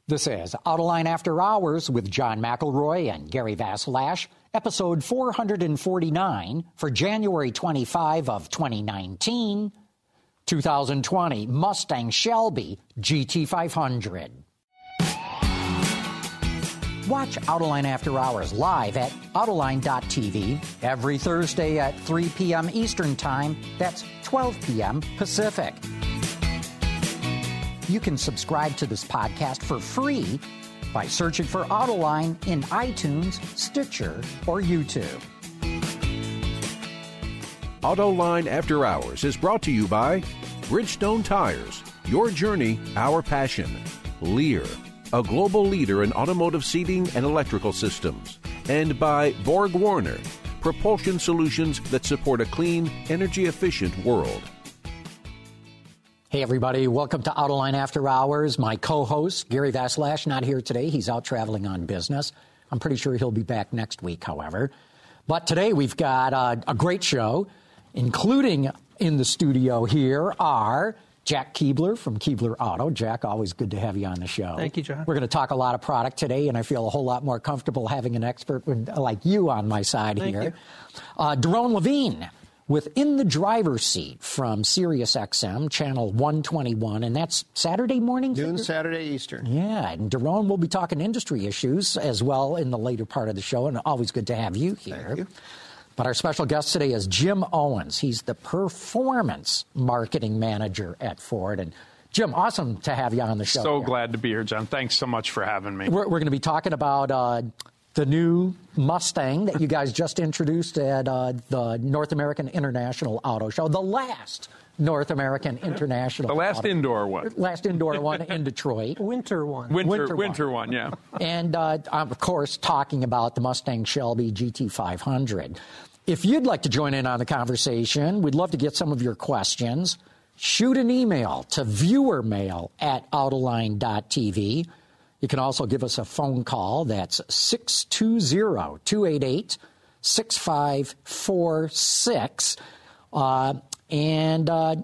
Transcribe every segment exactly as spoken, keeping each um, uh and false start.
This is Autoline After Hours with John McElroy and Gary Vasilash, episode four forty-nine for January twenty-fifth of twenty nineteen, two thousand twenty Mustang Shelby G T five hundred. Watch Autoline After Hours live at Autoline dot T V every Thursday at three p.m. Eastern Time. That's twelve p.m. Pacific. You can subscribe to this podcast for free by searching for Autoline in iTunes, Stitcher, or YouTube. Autoline After Hours is brought to you by Bridgestone Tires, your journey, our passion. Lear, a global leader in automotive seating and electrical systems. And by Borg Warner, propulsion solutions that support a clean, energy-efficient world. Hey, everybody. Welcome to Autoline After Hours. My co-host, Gary Vasilash, not here today. He's out traveling on business. I'm pretty sure he'll be back next week, however. But today we've got uh, a great show, including in the studio here are Jack Keebler from Keebler Auto. Jack, always good to have you on the show. Thank you, John. We're going to talk a lot of product today, and I feel a whole lot more comfortable having an expert like you on my side Thank here. You. Uh, Daron Levine with In the Driver's Seat from Sirius X M, channel one twenty-one, and that's Saturday morning? Noon Saturday Eastern. Yeah, and Daron will be talking industry issues as well in the later part of the show, and always good to have you here. Thank you. But our special guest today is Jim Owens. He's the Performance Marketing Manager at Ford. And Jim, awesome to have you on the show. So here. glad to be here, John. Thanks so much for having me. We're, we're going to be talking about uh, the new Mustang that you guys just introduced at uh, the North American International Auto Show, the last North American International The last Auto indoor one. Last indoor one in Detroit. Winter one. Winter, Winter winter, one. one. yeah. And, uh, I'm, of course, talking about the Mustang Shelby G T five hundred. If you'd like to join in on the conversation, we'd love to get some of your questions. Shoot an email to viewermail at Autoline dot T V. You can also give us a phone call. That's six two zero, two eight eight, six five four six. Uh, and uh,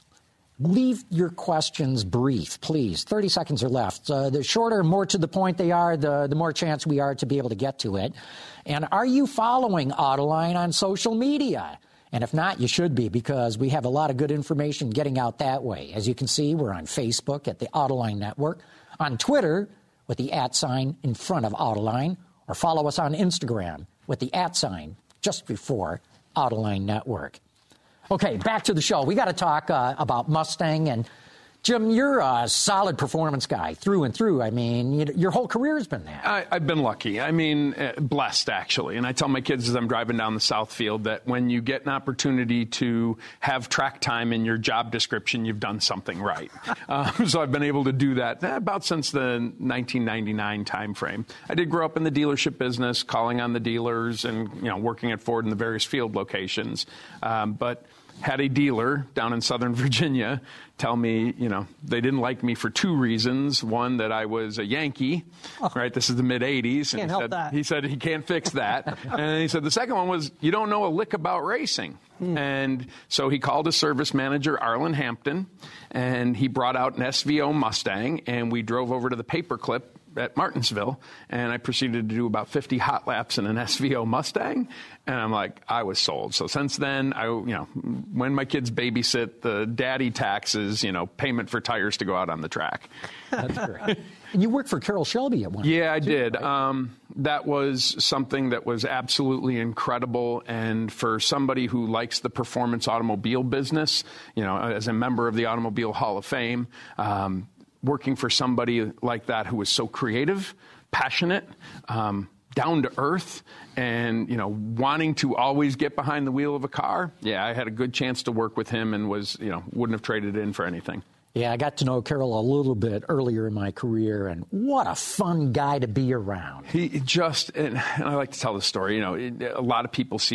leave your questions brief, please. thirty seconds are left. Uh, the shorter, more to the point they are, the, the more chance we are to be able to get to it. And are you following Autoline on social media? And if not, you should be, because we have a lot of good information getting out that way. As you can see, we're on Facebook at the Autoline Network, on Twitter with the at sign in front of Autoline, or follow us on Instagram with the at sign just before Autoline Network. Okay, back to the show. We got to talk uh, about Mustang. And Jim, you're a solid performance guy through and through. I mean, you, your whole career has been that. I, I've been lucky. I mean, uh, blessed, actually. And I tell my kids as I'm driving down the South Field that when you get an opportunity to have track time in your job description, you've done something right. um, so I've been able to do that about since the nineteen ninety-nine timeframe. I did grow up in the dealership business, calling on the dealers and, you know, working at Ford in the various field locations. Um, but had a dealer down in Southern Virginia tell me, you know, they didn't like me for two reasons. One, that I was a Yankee, oh. right? This is the mid eighties. Can't and he help said, that. He said he can't fix that. And he said the second one was, you don't know a lick about racing. Hmm. And so he called his service manager, Arlen Hampton, and he brought out an S V O Mustang, and we drove over to the Paperclip at Martinsville, and I proceeded to do about fifty hot laps in an S V O Mustang, and I'm like, I was sold. So since then, I, you know, when my kids babysit, the daddy taxes, you know, payment for tires to go out on the track. That's great. And you worked for Carroll Shelby at one point. Yeah, I too, did. Right? Um, that was something that was absolutely incredible. And for somebody who likes the performance automobile business, you know, as a member of the Automobile Hall of Fame, um, working for somebody like that who was so creative, passionate, um, down to earth, and, you know, wanting to always get behind the wheel of a car. Yeah, I had a good chance to work with him and was, you know, wouldn't have traded it in for anything. Yeah, I got to know Carroll a little bit earlier in my career, and what a fun guy to be around. He just, and I like to tell the story, you know, it, a lot of people see the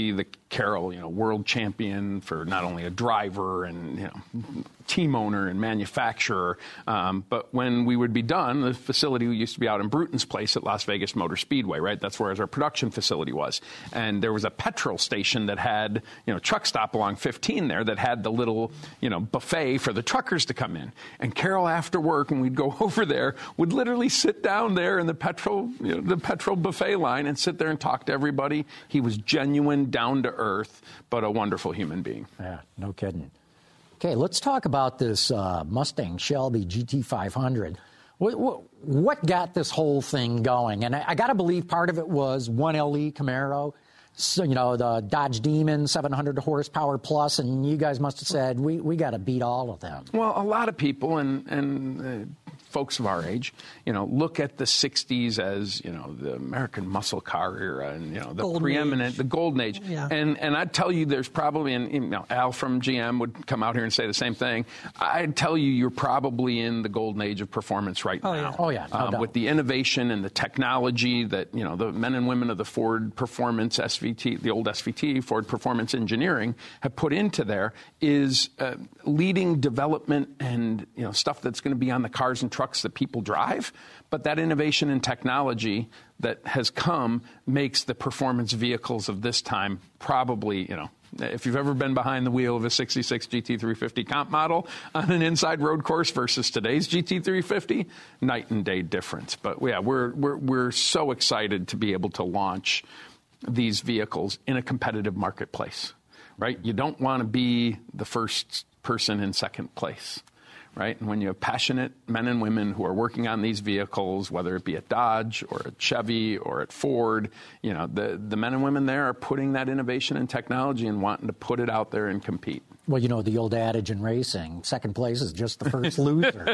Carroll, you know, world champion for not only a driver and, you know, team owner and manufacturer, um, but when we would be done, the facility used to be out in Bruton's place at Las Vegas Motor Speedway, right? That's where our production facility was. And there was a petrol station that had, you know, truck stop along fifteen there that had the little, you know, buffet for the truckers to come in. And Carroll, after work, when we'd go over there, would literally sit down there in the petrol, you know, the petrol buffet line and sit there and talk to everybody. He was genuine, down to earth, but a wonderful human being. Yeah, no kidding. Okay, let's talk about this uh, Mustang Shelby G T five hundred. What, what, what got this whole thing going? And I, I got to believe part of it was one L E Camaro, so, you know, the Dodge Demon, seven hundred horsepower plus, and you guys must have said, we, we got to beat all of them. Well, a lot of people and, and uh, folks of our age, you know, look at the sixties as, you know, the American muscle car era and, you know, the golden preeminent, age. the golden age. Yeah. And and I'd tell you there's probably, and you know, Al from G M would come out here and say the same thing. I'd tell you you're probably in the golden age of performance right oh, now. Yeah. Oh, yeah. No um, with the innovation and the technology that, you know, the men and women of the Ford Performance S V T, the old S V T, Ford Performance Engineering, have put into there is uh, leading development and, you know, stuff that's going to be on the cars and trucks that people drive. But that innovation and technology that has come makes the performance vehicles of this time probably, you know, if you've ever been behind the wheel of a sixty-six G T three fifty comp model on an inside road course versus today's G T three fifty, night and day difference. But yeah, we're we're we're so excited to be able to launch these vehicles in a competitive marketplace, right? You don't want to be the first person in second place, right? And when you have passionate men and women who are working on these vehicles, whether it be at Dodge or at Chevy or at Ford, you know, the, the men and women there are putting that innovation and technology and wanting to put it out there and compete. Well, you know, the old adage in racing, second place is just the first loser.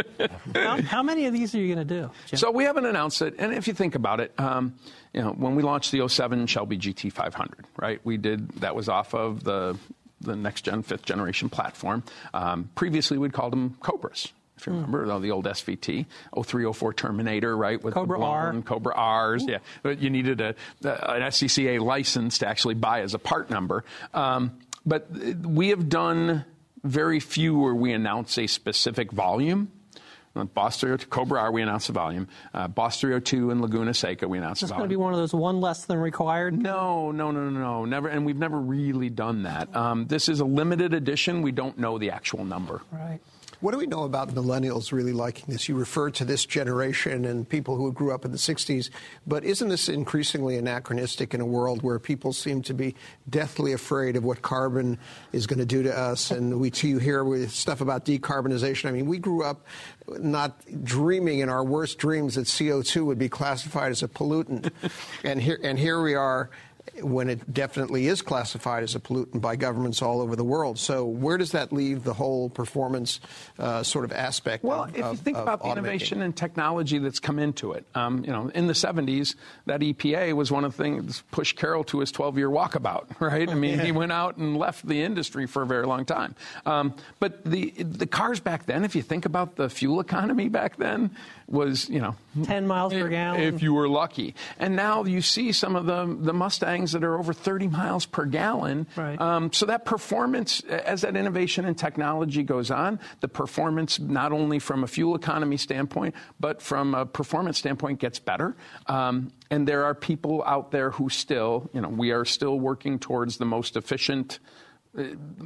how, how many of these are you going to do, Jim? So we haven't announced it. And if you think about it, um, you know, when we launched the oh seven Shelby G T five hundred, right, we did, that was off of the the next-gen, fifth-generation platform. Um, previously, we'd called them Cobras, if you remember, mm. the old S V T, oh three oh four Terminator, right? With Cobra R. Cobra R's, Ooh. yeah. But you needed a, an S C C A license to actually buy as a part number. Um, but we have done very few where we announce a specific volume. Boss three oh two, Cobra R, we announced the volume. Uh, Boss three oh two and Laguna Seca, we announced the volume. Is this going to be one of those one less than required? No, no, no, no, no. Never, and we've never really done that. Um, this is a limited edition. We don't know the actual number. Right. What do we know about millennials really liking this? You referred to this generation and people who grew up in the sixties, but isn't this increasingly anachronistic in a world where people seem to be deathly afraid of what carbon is going to do to us? And we you hear with stuff about decarbonization. I mean, we grew up not dreaming in our worst dreams that C O two would be classified as a pollutant. and here and here we are, when it definitely is classified as a pollutant by governments all over the world. So where does that leave the whole performance uh, sort of aspect well, of if you of, think of about the automating. innovation and technology that's come into it, um, you know, in the seventies, that E P A was one of the things that pushed Carroll to his twelve-year walkabout, right? I mean, yeah. he went out and left the industry for a very long time. Um, but the the cars back then, if you think about the fuel economy back then, was, you know, ten miles per gallon if you were lucky. And now you see some of the the Mustangs that are over thirty miles per gallon. Right. Um, so that performance, as that innovation and technology goes on, the performance not only from a fuel economy standpoint, but from a performance standpoint gets better. Um, and there are people out there who still, you know, we are still working towards the most efficient uh,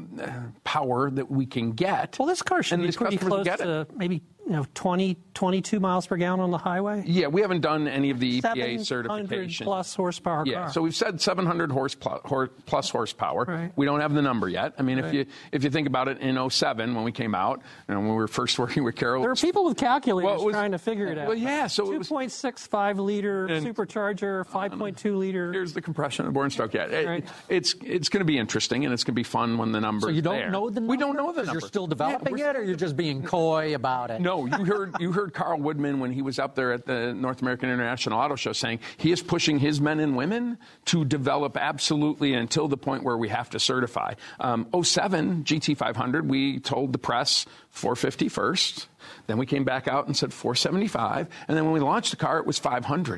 power that we can get. Well, this car should be pretty close to maybe, you know, twenty, twenty-two miles per gallon on the highway. Yeah, we haven't done any of the E P A certification. seven hundred plus horsepower yeah, car. so we've said seven hundred horse plus, plus horsepower. Right. We don't have the number yet. I mean, right. if you if you think about it, in oh seven when we came out, you know, when we were first working with Carroll, there were people with calculators well, was, trying to figure it out. Well, yeah, so two point six five liter supercharger, five point two liter. Here's the compression of born stroke. Yeah, it, right. it's it's going to be interesting and it's going to be fun when the numbers. So you don't there. know the number? We don't know the number. You're still developing yeah, it, or you're just being coy about it? No, you heard you heard Carl Woodman when he was up there at the North American International Auto Show saying he is pushing his men and women to develop absolutely until the point where we have to certify. Um, oh seven G T five hundred, we told the press four fifty first. Then we came back out and said four seventy-five. And then when we launched the car, it was five hundred.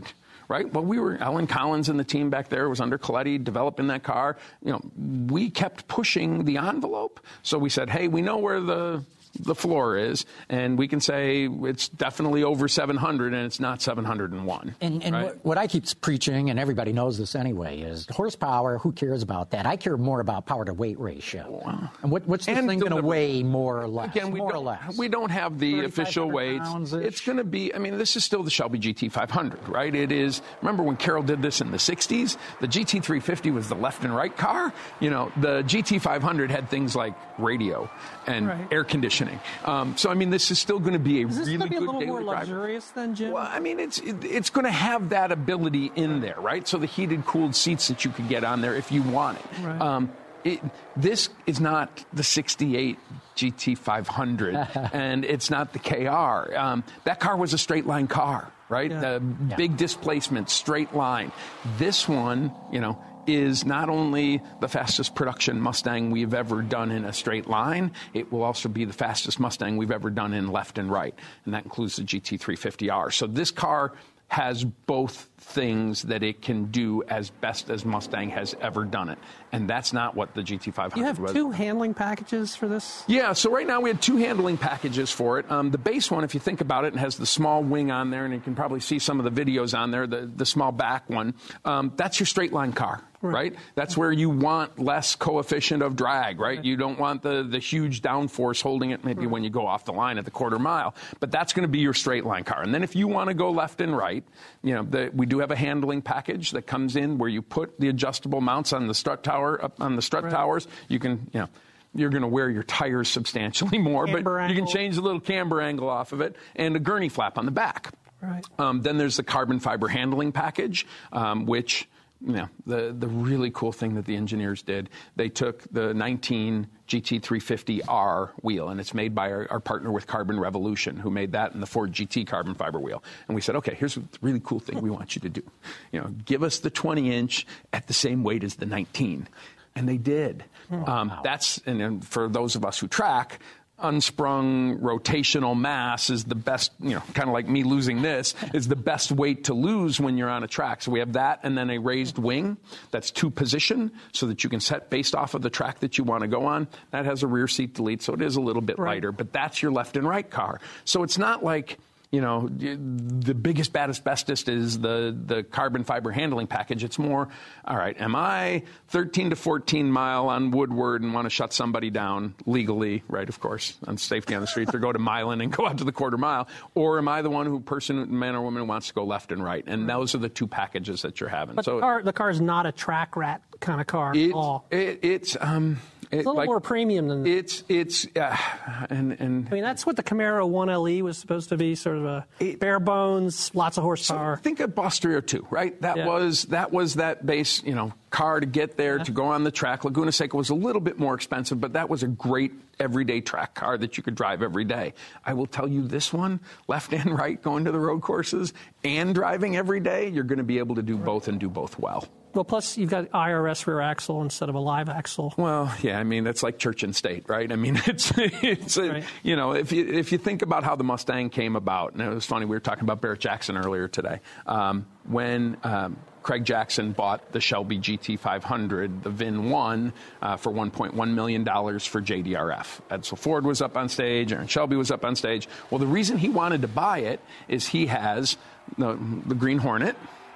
right? Well, we were, Alan Collins and the team back there was under Coletti developing that car. You know, we kept pushing the envelope. So we said, hey, we know where the the floor is, and we can say it's definitely over seven hundred, and it's not seven hundred one. And, and right? what, what I keep preaching, and everybody knows this anyway, is horsepower. Who cares about that? I care more about power to weight ratio. Wow. And what, what's this and thing going to weigh more or less? Again, we more don't, or less. We don't have the official weights. It's going to be. I mean, this is still the Shelby G T five hundred, right? It is. Remember when Carroll did this in the sixties? The G T three fifty was the left and right car. You know, the G T five hundred had things like radio and right. air conditioning. Um, so, I mean, this is still going to be a is this really be a good little daily more driver. Luxurious than Jim? Well, I mean, it's it, it's going to have that ability in there, right? So the heated, cooled seats that you could get on there if you want it. Right. Um, It, this is not the sixty-eight G T five hundred, and it's not the K R. Um, that car was a straight line car, right? Yeah. The yeah. big displacement, straight line. This one, you know, is not only the fastest production Mustang we've ever done in a straight line, it will also be the fastest Mustang we've ever done in left and right, and that includes the G T three fifty R. So this car has both things that it can do as best as Mustang has ever done it. And that's not what the G T five hundred was. You have two handling packages for this? Yeah, so right now we have two handling packages for it. Um, the base one, if you think about it, has the small wing on there, and you can probably see some of the videos on there, the, the small back one. Um, that's your straight line car. Right. right? That's where you want less coefficient of drag, right? right. You don't want the, the huge downforce holding it maybe right. when you go off the line at the quarter mile. But that's going to be your straight line car. And then if you want to go left and right, you know, the, we do have a handling package that comes in where you put the adjustable mounts on the strut tower, up on the strut right. towers. You can, you know, you're going to wear your tires substantially more, camber but angle. You can change the little camber angle off of it and a gurney flap on the back. Right. Um, then there's the carbon fiber handling package, um, which... You know, the, the really cool thing that the engineers did, they took the nineteen G T three fifty R wheel, and it's made by our, our partner with Carbon Revolution, who made that in the Ford G T carbon fiber wheel. And we said, okay, here's the really cool thing we want you to do. You know, give us the twenty inch at the same weight as the nineteen. And they did. Oh, um, wow. That's, and then for those of us who track, unsprung rotational mass is the best, you know, kind of like me losing this, is the best weight to lose when you're on a track. So we have that and then a raised wing that's two position so that you can set based off of the track that you want to go on. That has a rear seat delete, so it is a little bit right. lighter, but that's your left and right car. So it's not like, you know, the biggest, baddest, bestest is the, the carbon fiber handling package. It's more, all right, am I thirteen to fourteen mile on Woodward and want to shut somebody down legally, right, of course, on safety on the streets, or go to Milan and go out to the quarter mile? Or am I the one who, person, man or woman, who wants to go left and right? And those are the two packages that you're having. But so the car, the car is not a track rat kind of car it, at all. It, it's... Um, It, it's a little like, more premium than it's it's uh, and and I mean that's what the Camaro one L E was supposed to be, sort of a it, bare bones, lots of horsepower. So think of Boss three oh two, right? That yeah. was that was that base, you know, car to get there yeah. to go on the track. Laguna Seca was a little bit more expensive, but that was a great everyday track car that you could drive every day. I will tell you this one, left and right, going to the road courses and driving every day, you're going to be able to do right. both and do both well. Well, plus you've got I R S rear axle instead of a live axle. Well, yeah, I mean that's like church and state, right? I mean it's it's a, right. you know if you if you think about how the Mustang came about, and it was funny we were talking about Barrett Jackson earlier today um, when. Um, Craig Jackson bought the Shelby G T five hundred, the V I N one, uh, for one point one million dollars for J D R F. Edsel Ford was up on stage, Aaron Shelby was up on stage. Well, the reason he wanted to buy it is he has the, the Green Hornet,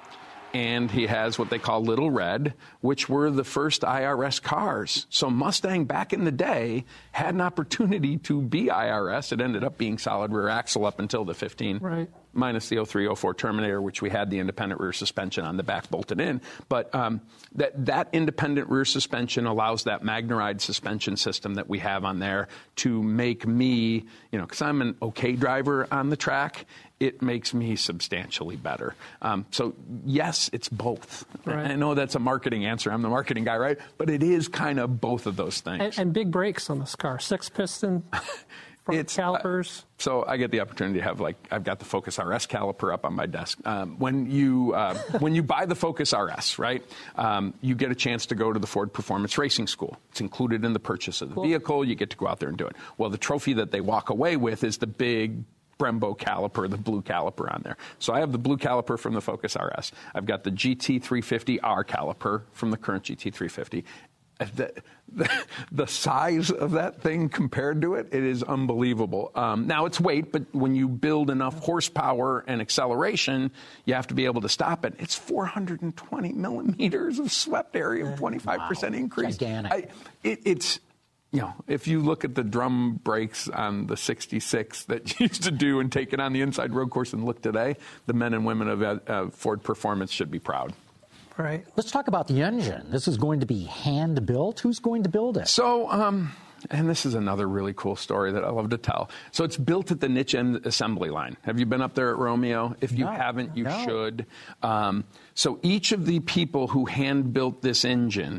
and he has what they call Little Red, which were the first I R S cars. So Mustang back in the day had an opportunity to be I R S. It ended up being solid rear axle up until the fifteen. Right. Minus the oh three oh four Terminator, which we had the independent rear suspension on the back bolted in. But um, that, that independent rear suspension allows that Magnaride suspension system that we have on there to make me, you know, because I'm an okay driver on the track, it makes me substantially better. Um, so, yes, it's both. Right. I know that's a marketing answer. I'm the marketing guy, right? But it is kind of both of those things. And, and big brakes on this car. Six piston. It's calipers. Uh, so I get the opportunity to have, like, I've got the Focus R S caliper up on my desk. Um, when you uh, when you buy the Focus R S, right, um, you get a chance to go to the Ford Performance Racing School. It's included in the purchase of the cool. vehicle. You get to go out there and do it. Well, the trophy that they walk away with is the big Brembo caliper, the blue caliper on there. So I have the blue caliper from the Focus R S. I've got the G T three fifty R caliper from the current G T three fifty. The, the, the size of that thing compared to it, it is unbelievable. Um, now, it's weight, but when you build enough horsepower and acceleration, you have to be able to stop it. It's four hundred twenty millimeters of swept area, twenty-five percent wow. increase. Gigantic. I, it, it's... You know, if you look at the drum brakes on the sixty-six that you used to do and take it on the inside road course and look today, the men and women of uh, Ford Performance should be proud. Right. Let's talk about the engine. This is going to be hand-built. Who's going to build it? So, um, and this is another really cool story that I love to tell. So it's built at the niche end assembly line. Have you been up there at Romeo? If you no, haven't, you no. should. Um, so each of the people who hand-built this engine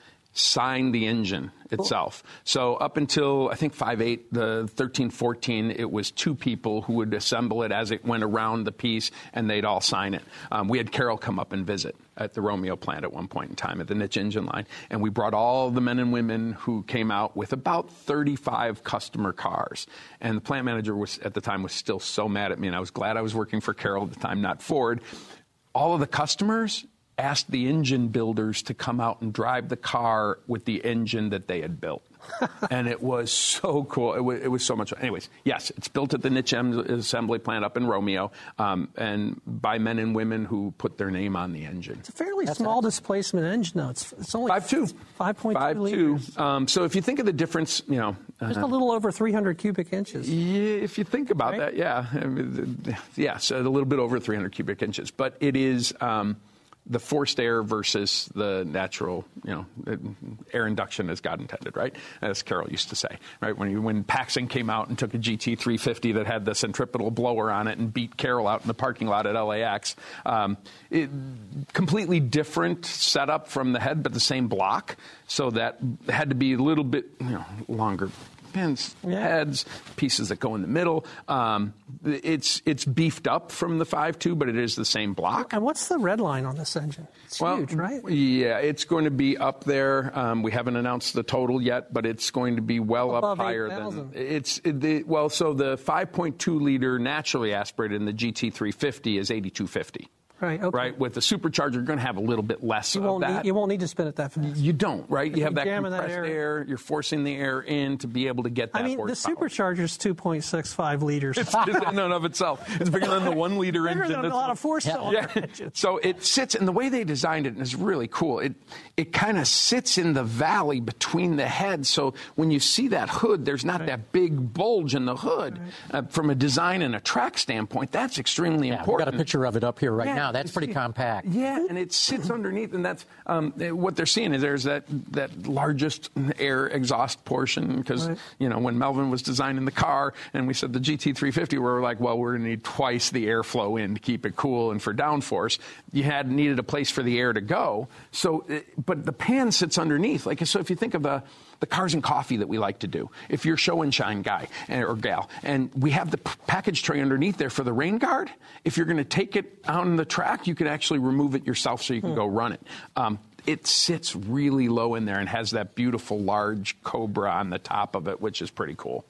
signed the engine itself. Cool. So up until, I think, five eight, the thirteen fourteen, it was two people who would assemble it as it went around the piece, and they'd all sign it. Um, we had Carol come up and visit at the Romeo plant at one point in time at the niche engine line, and we brought all the men and women who came out with about thirty-five customer cars. And the plant manager was at the time was still so mad at me, and I was glad I was working for Carol at the time, not Ford. All of the customers asked the engine builders to come out and drive the car with the engine that they had built. And it was so cool. It was, it was so much fun. Anyways, yes, it's built at the niche assembly plant up in Romeo, um, and by men and women who put their name on the engine. It's a fairly That's small excellent. displacement engine, though. It's, it's only five two. five point two liters. Um, so if you think of the difference, you know. Just uh, a little over three hundred cubic inches. Yeah, if you think about right? that, yeah. I mean, yeah, so a little bit over three hundred cubic inches. But it is... Um, the forced air versus the natural, you know, air induction as God intended, right? As Carol used to say, right? When you, when Paxson came out and took a G T three fifty that had the centripetal blower on it and beat Carol out in the parking lot at L A X, um, it, completely different setup from the head, but the same block. So that had to be a little bit, you know, longer pins, yeah. heads, pieces that go in the middle. Um, it's it's beefed up from the five two, but it is the same block. And what's the red line on this engine? It's well, huge, right? Yeah, it's going to be up there. Um, we haven't announced the total yet, but it's going to be well Above up higher eight thousand. than it's it, the well. So the five point two liter naturally aspirated in the G T three fifty is eighty-two fifty. Right, okay. Right, with the supercharger, you're going to have a little bit less you of won't that. Need, you won't need to spin it that fast. You don't, right? If you have you that compressed that air. air. You're forcing the air in to be able to get that I mean, horsepower. the supercharger's two point six five liters. It's, it's in and of itself. It's bigger than the one liter bigger engine. Than a lot of four-cylinder yeah. engines. So it sits, and the way they designed it is really cool. It it kind of sits in the valley between the heads. So when you see that hood, there's not right. that big bulge in the hood. Right. Uh, from a design and a track standpoint, that's extremely yeah, important. We've got a picture of it up here right yeah, now. That's pretty compact. Yeah, and it sits underneath, and that's um, what they're seeing is there's that, that largest air exhaust portion because, right. you know, when Melvin was designing the car and we said the G T three fifty, we were like, well, we're going to need twice the airflow in to keep it cool and for downforce. You had needed a place for the air to go. So, but the pan sits underneath. Like, so if you think of the the cars and coffee that we like to do, if you're show and shine guy or gal, and we have the p- package tray underneath there for the rain guard, if you're going to take it out on the track, you can actually remove it yourself so you can hmm. go run it. Um, it sits really low in there and has that beautiful large Cobra on the top of it, which is pretty cool.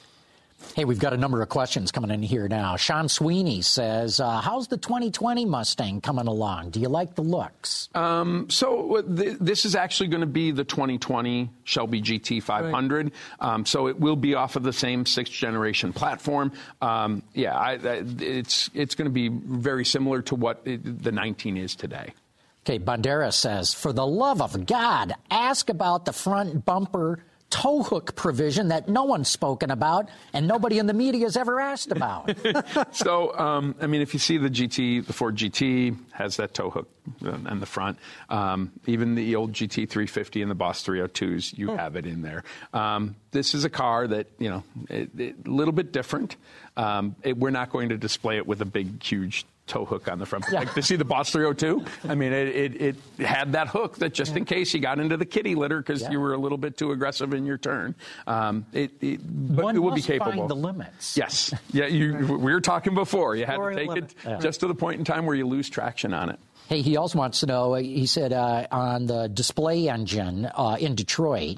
Hey, we've got a number of questions coming in here now. Sean Sweeney says, uh, how's the twenty twenty Mustang coming along? Do you like the looks? Um, so th- this is actually going to be the twenty twenty Shelby G T five hundred. Right. Um, so it will be off of the same sixth generation platform. Um, yeah, I, I, it's it's going to be very similar to what it, the nineteen is today. Okay, Banderas says, for the love of God, ask about the front bumper tow hook provision that no one's spoken about and nobody in the media has ever asked about. So, um, I mean, if you see the G T, the Ford G T has that tow hook in the front. Um, even the old G T three fifty and the Boss three oh twos, you hmm. have it in there. Um, this is a car that, you know, a little bit different. Um, it, we're not going to display it with a big, huge tow hook on the front. Yeah. Like to see the Boss three oh two, I mean, it, it, it had that hook that just yeah. in case you got into the kitty litter because yeah. you were a little bit too aggressive in your turn. Um, it, it, but One it will must be capable. Find the limits. Yes. Yeah. You, we were talking before. You had Or to take limit. it yeah. just to the point in time where you lose traction on it. Hey, he also wants to know, he said uh, on the display engine uh, in Detroit,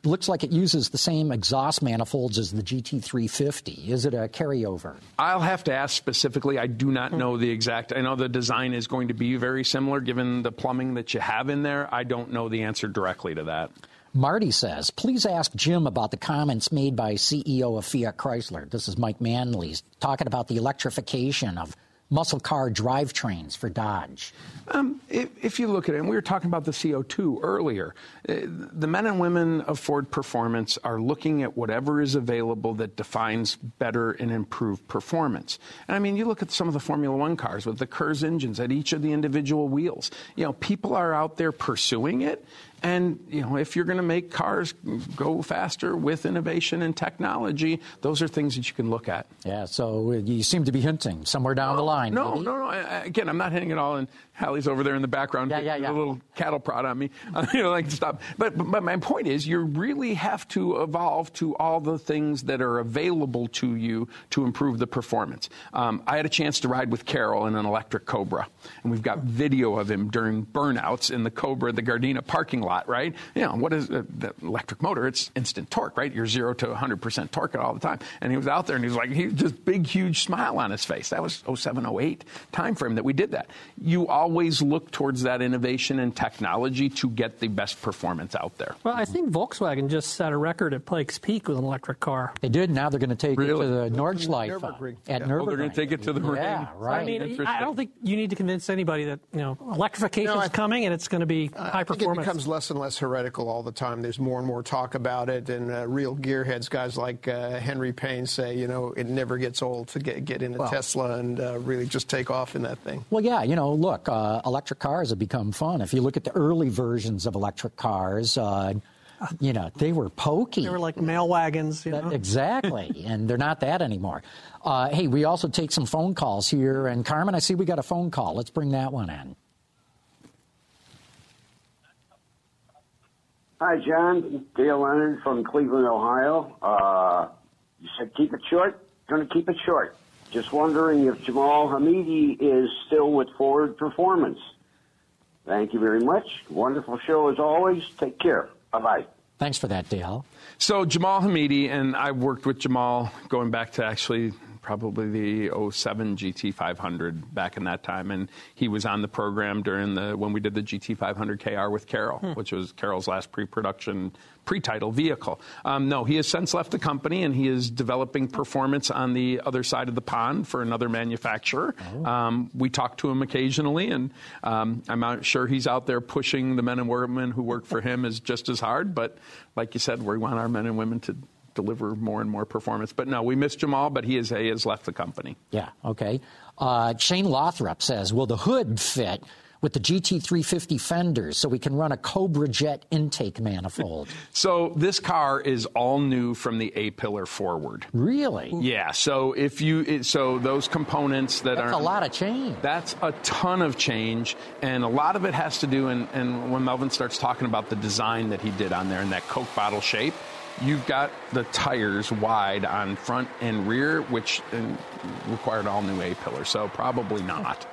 It looks like it uses the same exhaust manifolds as the G T three fifty. Is it a carryover? I'll have to ask specifically. I do not know the exact. I know the design is going to be very similar given the plumbing that you have in there. I don't know the answer directly to that. Marty says, please ask Jim about the comments made by C E O of Fiat Chrysler. This is Mike Manley talking about the electrification of muscle car drivetrains for Dodge. Um, if, if you look at it, and we were talking about the C O two earlier, uh, the men and women of Ford Performance are looking at whatever is available that defines better and improved performance. And I mean, you look at some of the Formula One cars with the Kurz engines at each of the individual wheels. You know, people are out there pursuing it. And, you know, if you're going to make cars go faster with innovation and technology, those are things that you can look at. Yeah, so you seem to be hinting somewhere down no, the line. No, maybe? no, no. I, again, I'm not hitting it all, and Hallie's over there in the background yeah, getting yeah, yeah. a little cattle prod on me. Uh, you know, like to stop. But, but my point is, you really have to evolve to all the things that are available to you to improve the performance. Um, I had a chance to ride with Carroll in an electric Cobra, and we've got video of him during burnouts in the Cobra at the Gardena parking lot, right? You know, what is uh, the electric motor? It's instant torque, right? You're zero to one hundred percent torque all the time. And he was out there, and he was like, he just big, huge smile on his face. That was oh seven, oh eight time frame that we did that. You always look towards that innovation and technology to get the best performance out there. Well, I think Volkswagen just set a record at Pikes Peak with an electric car. They did. Now they're going to take really? it to the Nordschleife Nürburgring. at Yeah. Nürburgring. Oh, they're going to take it to the marine. Yeah, right. I mean, I don't think you need to convince anybody that, you know, electrification is coming and it's going to be high I think performance. it becomes less and less heretical all the time. There's more and more talk about it, and uh, real gearheads, guys like uh, Henry Payne, say, you know, it never gets old to get get in a well, Tesla and uh, really just take off in that thing. Well, yeah, you know, look, uh, electric cars have become fun. If you look at the early versions of electric cars, uh, you know, they were pokey. They were like mail wagons, you know? Exactly, and they're not that anymore. Uh, hey, we also take some phone calls here, and Carmen, I see we got a phone call. Let's bring that one in. Hi, John. Dale Leonard from Cleveland, Ohio. Uh, you said keep it short. Going to keep it short. Just wondering if Jamal Hamidi is still with Ford Performance. Thank you very much. Wonderful show as always. Take care. Bye-bye. Thanks for that, Dale. So Jamal Hamidi, and I worked with Jamal going back to actually probably the oh seven G T five hundred back in that time, and he was on the program during the when we did the G T five hundred K R with Carroll, hmm. which was Carroll's last pre-production pre-title vehicle. Um, no, he has since left the company, and he is developing performance on the other side of the pond for another manufacturer. Oh. Um, we talk to him occasionally, and um, I'm not sure he's out there pushing the men and women who work for him is just as hard, but like you said, we want our men and women to deliver more and more performance. But no, we miss Jamal, but he, is, he has left the company. Yeah, okay. Uh, Shane Lothrop says, will the hood fit with the G T three fifty fenders so we can run a Cobra Jet intake manifold? So this car is all new from the A-pillar forward. Really? Yeah. So if you, so those components that are... That's a lot of change. That's a ton of change, and a lot of it has to do, and, and when Melvin starts talking about the design that he did on there in that Coke bottle shape, you've got the tires wide on front and rear, which required all new A-pillar. So probably not.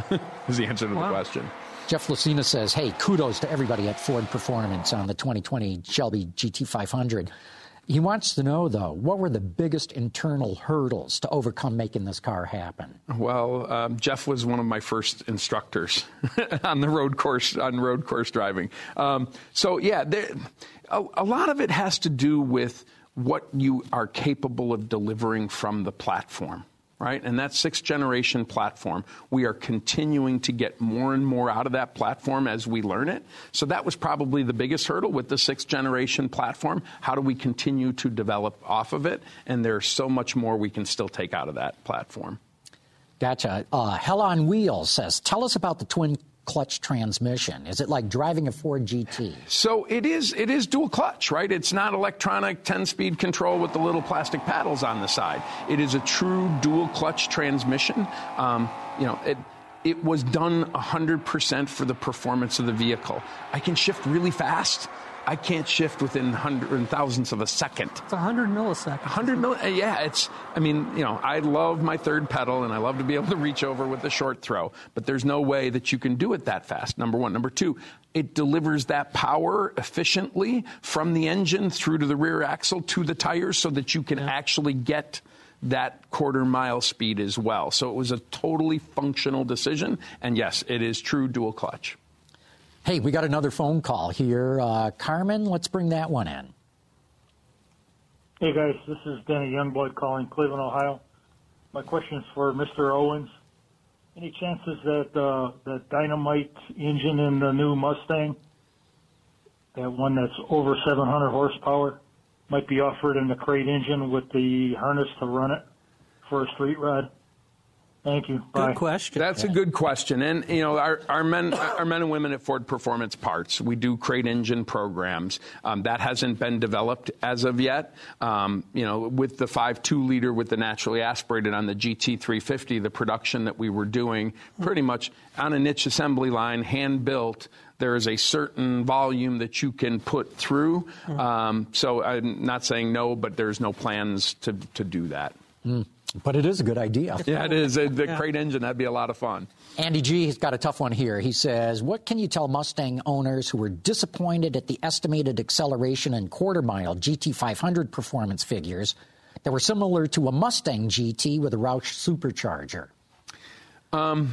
Is the answer to wow. the question. Jeff Lucina says, hey, kudos to everybody at Ford Performance on the twenty twenty Shelby G T five hundred. He wants to know, though, what were the biggest internal hurdles to overcome making this car happen? Well, um, Jeff was one of my first instructors on the road course, on road course driving. Um, so, yeah, there, a, a lot of it has to do with what you are capable of delivering from the platform. Right? And that sixth generation platform, we are continuing to get more and more out of that platform as we learn it. So that was probably the biggest hurdle with the sixth generation platform. How do we continue to develop off of it? And there's so much more we can still take out of that platform. Gotcha. Uh, Hell on Wheels says, tell us about the twin clutch transmission. Is it like driving a Ford G T? So it is it is dual clutch, right? It's not electronic ten-speed control with the little plastic paddles on the side. It is a true dual clutch transmission. Um, you know, it it was done one hundred percent for the performance of the vehicle. I can shift really fast. I can't shift within hundred and thousandths of a second. It's one hundred milliseconds. one hundred milli- yeah, it's, I mean, you know, I love my third pedal, and I love to be able to reach over with a short throw, but there's no way that you can do it that fast, number one. Number two, it delivers that power efficiently from the engine through to the rear axle to the tires so that you can yeah. actually get that quarter mile speed as well. So it was a totally functional decision, and yes, it is true dual clutch. Hey, we got another phone call here. Uh, Carmen, let's bring that one in. Hey, guys. This is Denny Youngblood calling Cleveland, Ohio. My question is for Mister Owens. Any chances that uh, that Dynamite engine in the new Mustang, that one that's over seven hundred horsepower, might be offered in the crate engine with the harness to run it for a street ride? Thank you. Bye. Good question. That's a good question. And, you know, our, our men our men and women at Ford Performance Parts, we do crate engine programs. Um, that hasn't been developed as of yet. Um, you know, with the five point two liter with the naturally aspirated on the G T three fifty, the production that we were doing pretty much on a niche assembly line, hand-built, there is a certain volume that you can put through. Um, so I'm not saying no, but there's no plans to, to do that. Mm. But it is a good idea. Yeah, it is. The yeah. crate engine, that'd be a lot of fun. Andy G has got a tough one here. He says, what can you tell Mustang owners who were disappointed at the estimated acceleration and quarter-mile G T five hundred performance figures that were similar to a Mustang G T with a Roush supercharger? Um,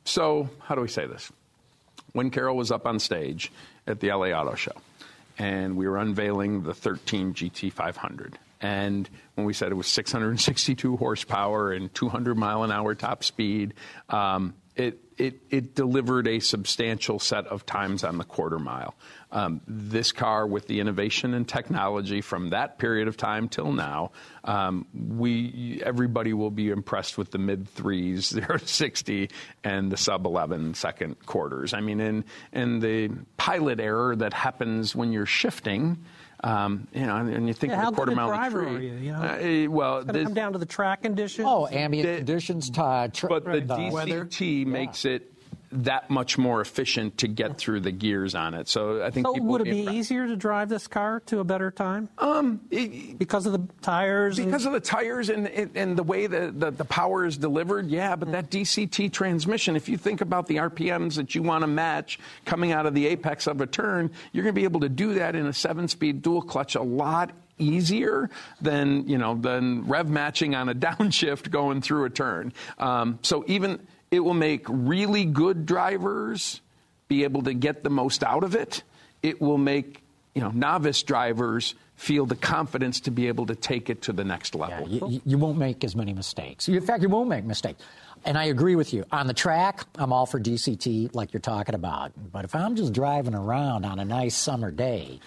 so how do we say this? When Carroll was up on stage at the L A Auto Show, and we were unveiling the thirteen G T five hundred, and when we said it was six hundred sixty-two horsepower and two hundred mile an hour top speed, um, it, it, it delivered a substantial set of times on the quarter mile. Um, this car, with the innovation and technology from that period of time till now, um, we everybody will be impressed with the mid threes, zero to sixty, and the sub eleven second quarters. I mean, and and the pilot error that happens when you're shifting. Um, you know, and you think yeah, of the quarter mile driver tree. Are you, you know? uh, well, it's going to come down to the track conditions. Oh, ambient the, conditions. Uh, tra- but the the D C T weather. makes yeah. it that much more efficient to get through the gears on it. So I think so people would it be be impressed. easier to drive this car to a better time? Um, it, because of the tires. Because and... of the tires and and the way the, the, the power is delivered, yeah. But that D C T transmission, if you think about the R P Ms that you want to match coming out of the apex of a turn, you're going to be able to do that in a seven-speed dual clutch a lot easier than you know than rev matching on a downshift going through a turn. Um, so even it will make really good drivers be able to get the most out of it. It will make you know novice drivers feel the confidence to be able to take it to the next level. Yeah, you, you won't make as many mistakes. In fact, you won't make mistakes. And I agree with you. On the track, I'm all for D C T like you're talking about. But if I'm just driving around on a nice summer day,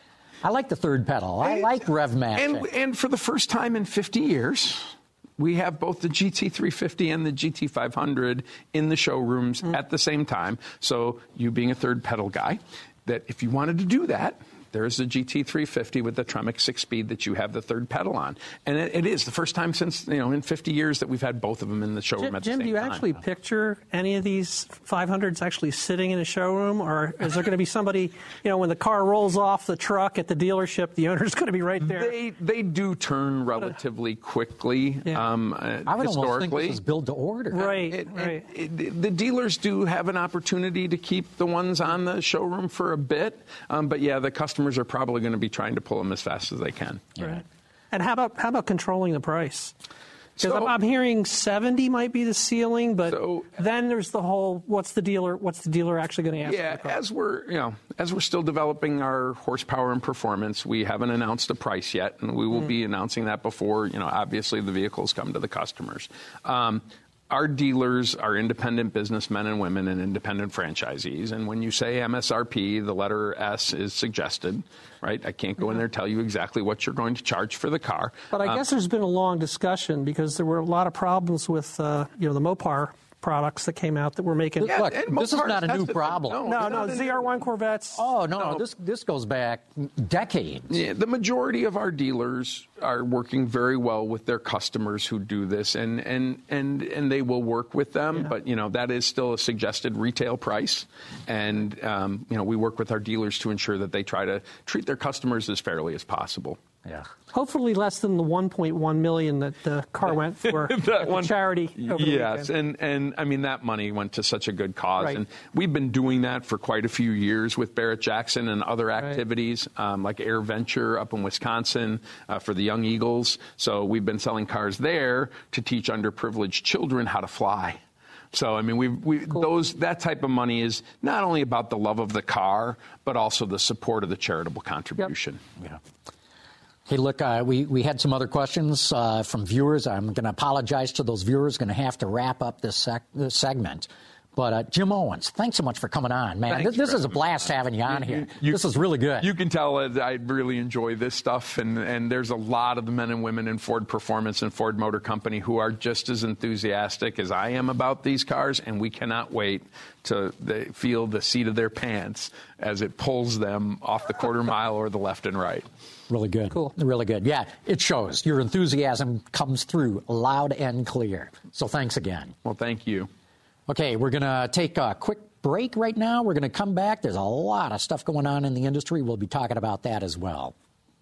I like the third pedal. I and, like rev matching. And, and for the first time in fifty years, we have both the G T three fifty and the G T five hundred in the showrooms mm. at the same time. So you being a third pedal guy, that if you wanted to do that, there's the G T three fifty with the Tremec six-speed that you have the third pedal on. And it, it is the first time since, you know, in fifty years that we've had both of them in the showroom Jim, at the Jim, same time. do you time. actually picture any of these five hundreds actually sitting in a showroom? Or is there going to be somebody, you know, when the car rolls off the truck at the dealership, the owner's going to be right there? They they do turn relatively quickly, yeah. um, uh, I would historically. almost think this is build to order. Right, It, right. It, it, the dealers do have an opportunity to keep the ones on the showroom for a bit, um, but yeah, the customers are probably going to be trying to pull them as fast as they can. Right. And how about how about controlling the price? Because So- I'm, I'm hearing seventy might be the ceiling, but So- then there's the whole what's the dealer what's the dealer actually going to ask Yeah, for the car? as we're you know as we're still developing our horsepower and performance, we haven't announced a price yet, and we will mm. be announcing that before you know obviously the vehicles come to the customers. Um, Our dealers are independent businessmen and women and independent franchisees. And when you say M S R P, the letter S is suggested, right? I can't go in there and tell you exactly what you're going to charge for the car. But I um, guess there's been a long discussion because there were a lot of problems with, uh, you know, the Mopar products that came out that were making. Yeah, Look, and this is not a new the, problem. No, no, no Z R one Corvettes. Oh, no, no, no, this this goes back decades. Yeah, the majority of our dealers are working very well with their customers who do this, and and and, and they will work with them. Yeah. But, you know, that is still a suggested retail price. And, um, you know, we work with our dealers to ensure that they try to treat their customers as fairly as possible. Yeah. Hopefully less than the one point one million dollars that the car went for that one, charity over the yes, weekend. and, and I mean, that money went to such a good cause. Right. And we've been doing that for quite a few years with Barrett-Jackson and other activities, right. um, like Air Venture up in Wisconsin uh, for the Young Eagles. So we've been selling cars there to teach underprivileged children how to fly. So, I mean, we we cool. those that type of money is not only about the love of the car, but also the support of the charitable contribution. Yep. Yeah. Hey, look, uh, we, we had some other questions uh, from viewers. I'm going to apologize to those viewers. Going to have to wrap up this, sec- this segment. But uh, Jim Owens, thanks so much for coming on, man. Thanks this this is a blast me. having you on you, here. You, this is really good. You can tell I really enjoy this stuff, and, and there's a lot of the men and women in Ford Performance and Ford Motor Company who are just as enthusiastic as I am about these cars, and we cannot wait to they feel the seat of their pants as it pulls them off the quarter mile or the left and right. Really good. Cool. Really good. Yeah, it shows. Your enthusiasm comes through loud and clear. So thanks again. Well, thank you. Okay, we're going to take a quick break right now. We're going to come back. There's a lot of stuff going on in the industry. We'll be talking about that as well.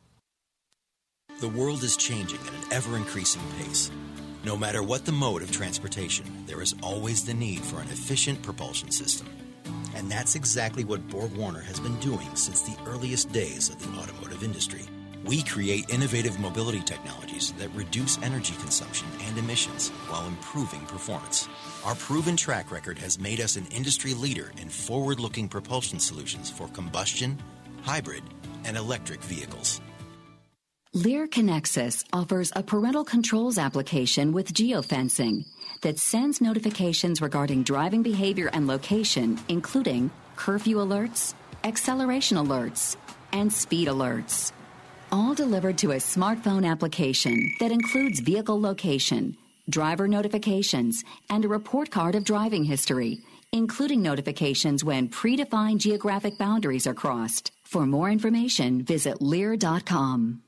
The world is changing at an ever-increasing pace. No matter what the mode of transportation, there is always the need for an efficient propulsion system. And that's exactly what BorgWarner has been doing since the earliest days of the automotive industry. We create innovative mobility technologies that reduce energy consumption and emissions while improving performance. Our proven track record has made us an industry leader in forward-looking propulsion solutions for combustion, hybrid, and electric vehicles. Lear Connexus offers a parental controls application with geofencing that sends notifications regarding driving behavior and location, including curfew alerts, acceleration alerts, and speed alerts. All delivered to a smartphone application that includes vehicle location, driver notifications, and a report card of driving history, including notifications when predefined geographic boundaries are crossed. For more information, visit Lear dot com.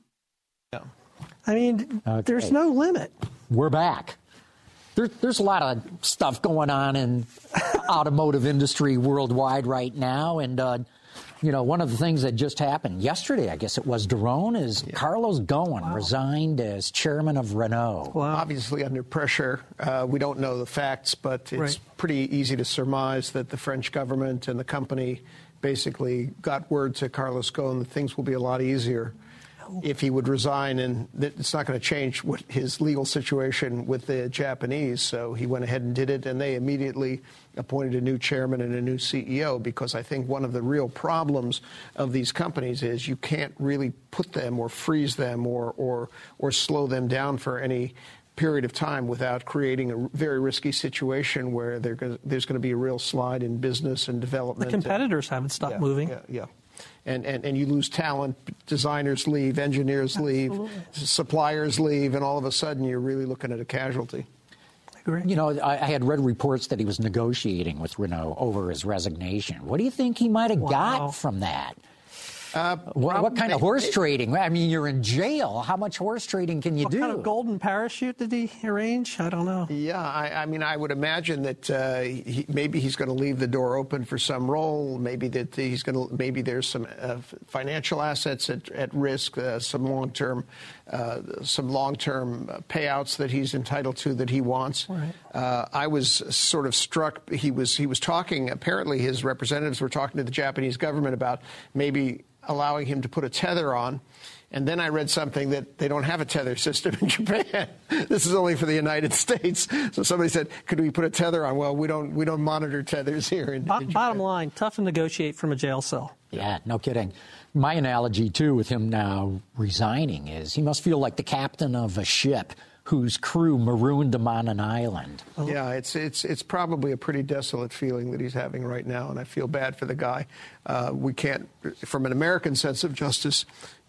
I mean, okay. There's no limit. We're back. There, there's a lot of stuff going on in automotive industry worldwide right now, and uh, you know, one of the things that just happened yesterday, I guess it was, Daron, is yeah. Carlos Ghosn wow. resigned as chairman of Renault. Wow. Obviously under pressure. Uh, we don't know the facts, but it's right. pretty easy to surmise that the French government and the company basically got word to Carlos Ghosn that things will be a lot easier if he would resign, and that it's not going to change what his legal situation with the Japanese. So he went ahead and did it, and they immediately appointed a new chairman and a new C E O, because I think one of the real problems of these companies is you can't really put them or freeze them or or or slow them down for any period of time without creating a very risky situation where there's going to be a real slide in business and development. The competitors and, haven't stopped yeah, moving. Yeah, yeah. And, and, and you lose talent, designers leave, engineers Absolutely. leave, suppliers leave, and all of a sudden you're really looking at a casualty. I agree. You know, I, I had read reports that he was negotiating with Renault over his resignation. What do you think he might have wow. got from that? Uh, what, what kind of horse trading? I mean, you're in jail. How much horse trading can you what do? What kind of golden parachute did he arrange? I don't know. Yeah, I, I mean, I would imagine that uh, he, maybe he's going to leave the door open for some role. Maybe that he's going to. Maybe there's some uh, financial assets at, at risk. Uh, some long-term, uh, some long-term payouts that he's entitled to that he wants. Right. Uh, I was sort of struck. He was he was talking. Apparently, his representatives were talking to the Japanese government about maybe allowing him to put a tether on. And then I read something that they don't have a tether system in Japan. This is only for the United States. So somebody said, could we put a tether on? Well, we don't we don't monitor tethers here in, Bo- in Japan. Bottom line, tough to negotiate from a jail cell. Yeah, no kidding. My analogy, too, with him now resigning is he must feel like the captain of a ship whose crew marooned him on an island. Oh. Yeah, it's it's it's probably a pretty desolate feeling that he's having right now, and I feel bad for the guy. Uh, we can't, from an American sense of justice,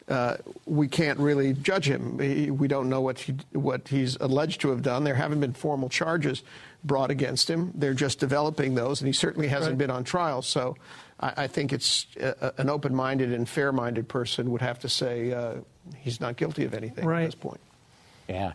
uh, we can't really judge him. We don't know what he, what he's alleged to have done. There haven't been formal charges brought against him. They're just developing those, and he certainly hasn't right. been on trial. So I, I think it's a, an open-minded and fair-minded person would have to say uh, he's not guilty of anything right. at this point. Yeah.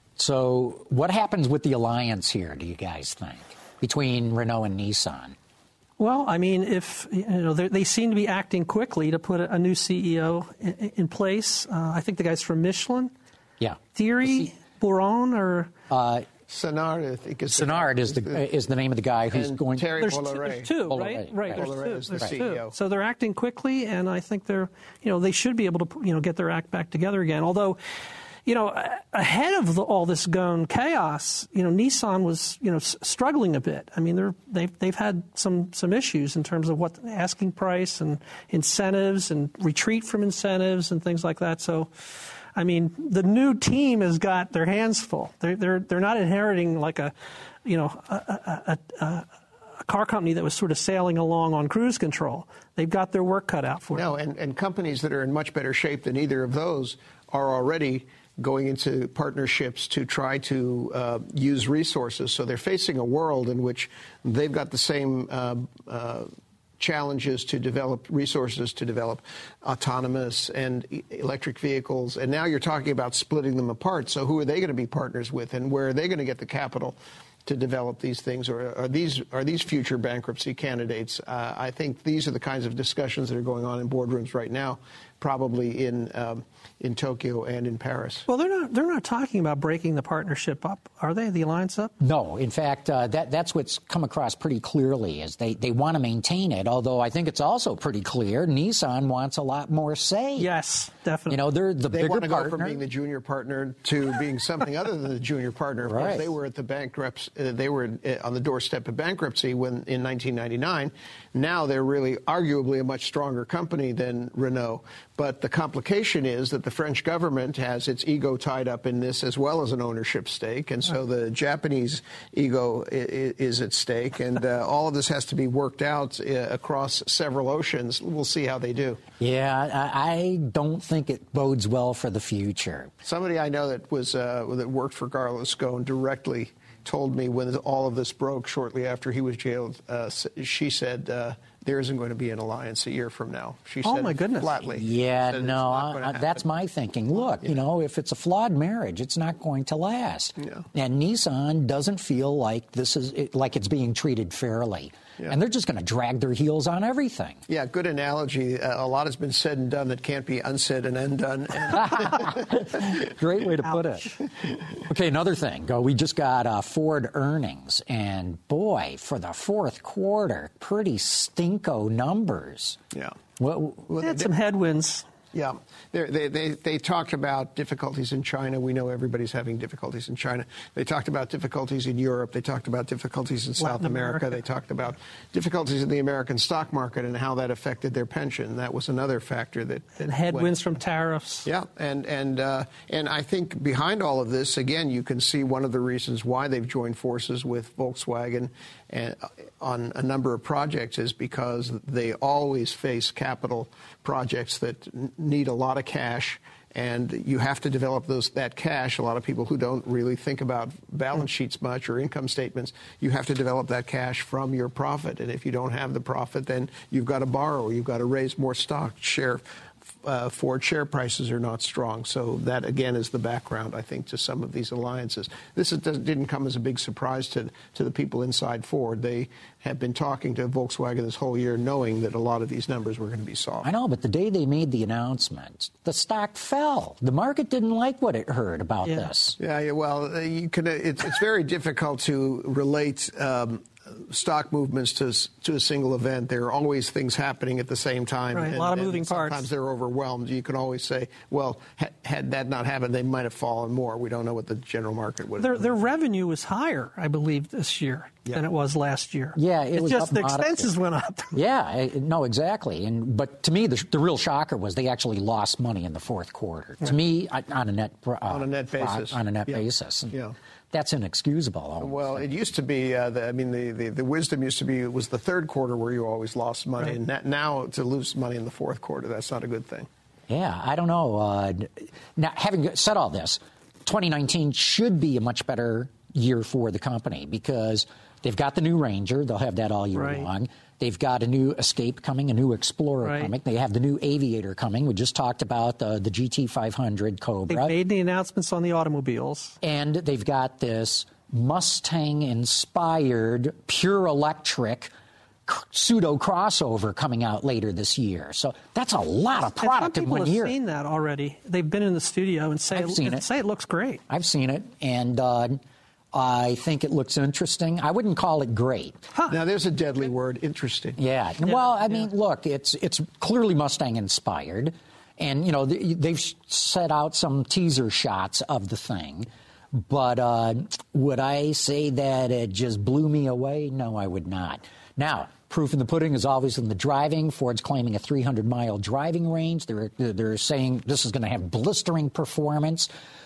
So what happens with the alliance here, do you guys think, between Renault and Nissan? Well, I mean, if you know, they seem to be acting quickly to put a, a new C E O in, in place. Uh, I think the guy's from Michelin. Yeah. Thierry Bolloré or uh, Senard, I think is Senard the, is the, the is the name of the guy who's going. Terry there's Bolloré. Two, there's two Bolloré, right? Right. There's Bolloré two. is the There's C E O. two. So they're acting quickly, and I think they're, you know, they should be able to, you know, get their act back together again. Although, you know, ahead of the, all this gone chaos, you know, Nissan was, you know, s- struggling a bit. I mean, they're, they've they've had some some issues in terms of what asking price and incentives and retreat from incentives and things like that. So, I mean, the new team has got their hands full. They're they're they're not inheriting like a, you know, a, a, a, a car company that was sort of sailing along on cruise control. They've got their work cut out for them. No, and, and companies that are in much better shape than either of those are already going into partnerships to try to uh, use resources. So they're facing a world in which they've got the same uh, uh, challenges to develop resources, to develop autonomous and e- electric vehicles. And now you're talking about splitting them apart. So who are they going to be partners with, and where are they going to get the capital to develop these things, or are these are these future bankruptcy candidates? Uh, I think these are the kinds of discussions that are going on in boardrooms right now, probably in um, in Tokyo and in Paris. Well, they're not they're not talking about breaking the partnership up, are they? The alliance up? No. In fact, uh, that that's what's come across pretty clearly is they, they want to maintain it. Although I think it's also pretty clear Nissan wants a lot more say. Yes, definitely. You know, they're the they bigger want to partner. go from being the junior partner to being something other than the junior partner. Of right. course, they were at the bankruptcy. Uh, they were on the doorstep of bankruptcy when in nineteen ninety-nine. Now they're really arguably a much stronger company than Renault. But the complication is that the French government has its ego tied up in this as well as an ownership stake. And so the Japanese ego is at stake. And uh, all of this has to be worked out uh, across several oceans. We'll see how they do. Yeah, I, I don't think it bodes well for the future. Somebody I know that was uh, that worked for Carlos Ghosn directly told me when all of this broke shortly after he was jailed, uh, she said uh, there isn't going to be an alliance a year from now. She oh said my goodness. flatly. Yeah, no, I, that's my thinking. Look, yeah. you know, if it's a flawed marriage, it's not going to last. Yeah. And Nissan doesn't feel like this is like it's being treated fairly. Yeah. And they're just going to drag their heels on everything. Yeah, good analogy. Uh, a lot has been said and done that can't be unsaid and undone. Great way to put it. Okay, another thing. Go. We just got uh, Ford earnings, and boy, for the fourth quarter, pretty stinko numbers. Yeah. What, they had some headwinds. Yeah, they, they they talked about difficulties in China. We know everybody's having difficulties in China. They talked about difficulties in Europe. They talked about difficulties in South America. America. They talked about difficulties in the American stock market and how that affected their pension. That was another factor that, that headwinds went. from tariffs. Yeah, and and uh, and I think behind all of this, again, you can see one of the reasons why they've joined forces with Volkswagen and on a number of projects is because they always face capital projects that need a lot of cash, and you have to develop those that cash. A lot of people who don't really think about balance sheets much or income statements, you have to develop that cash from your profit. And if you don't have the profit, then you've got to borrow. You've got to raise more stock. Share uh, Ford share prices are not strong. So that, again, is the background, I think, to some of these alliances. This is, didn't come as a big surprise to, to the people inside Ford. They have been talking to Volkswagen this whole year knowing that a lot of these numbers were going to be soft. I know, but the day they made the announcement, the stock fell. The market didn't like what it heard about yeah. this. Yeah, yeah, well, you can. It's, it's very difficult to relate um, stock movements to to a single event. There are always things happening at the same time. Right, and, a lot of and moving sometimes parts. Sometimes they're overwhelmed. You can always say, well, ha- had that not happened, they might have fallen more. We don't know what the general market would have Their, done. their revenue was higher, I believe, this year yeah. than it was last year. Yeah, it it's was just up the modestly. expenses went up. Yeah, I, no, exactly. And but to me, the, the real shocker was they actually lost money in the fourth quarter. Yeah. To me, on a net uh, on a net basis, on a net yeah. basis. Yeah. That's inexcusable. Almost. Well, it used to be, uh, the, I mean, the, the, the wisdom used to be it was the third quarter where you always lost money. Right. And that, now to lose money in the fourth quarter, that's not a good thing. Yeah, I don't know. Uh, now, having said all this, twenty nineteen should be a much better year for the company because they've got the new Ranger. They'll have that all year right. long. They've got a new Escape coming, a new Explorer right. coming. They have the new Aviator coming. We just talked about uh, the G T five hundred Cobra. They've made the announcements on the automobiles. And they've got this Mustang-inspired, pure electric pseudo crossover coming out later this year. So that's a lot of product in one year. Some people have seen that already. They've been in the studio and say, I've it, seen it. say it looks great. I've seen it, and uh, I think it looks interesting. I wouldn't call it great. Huh. Now, there's a deadly word, interesting. Yeah. yeah well, I yeah. mean, look, it's it's clearly Mustang-inspired. And, you know, they've set out some teaser shots of the thing. But uh, would I say that it just blew me away? No, I would not. Now, proof in the pudding is always in the driving. Ford's claiming a three hundred mile driving range. They're, they're saying this is going to have blistering performance.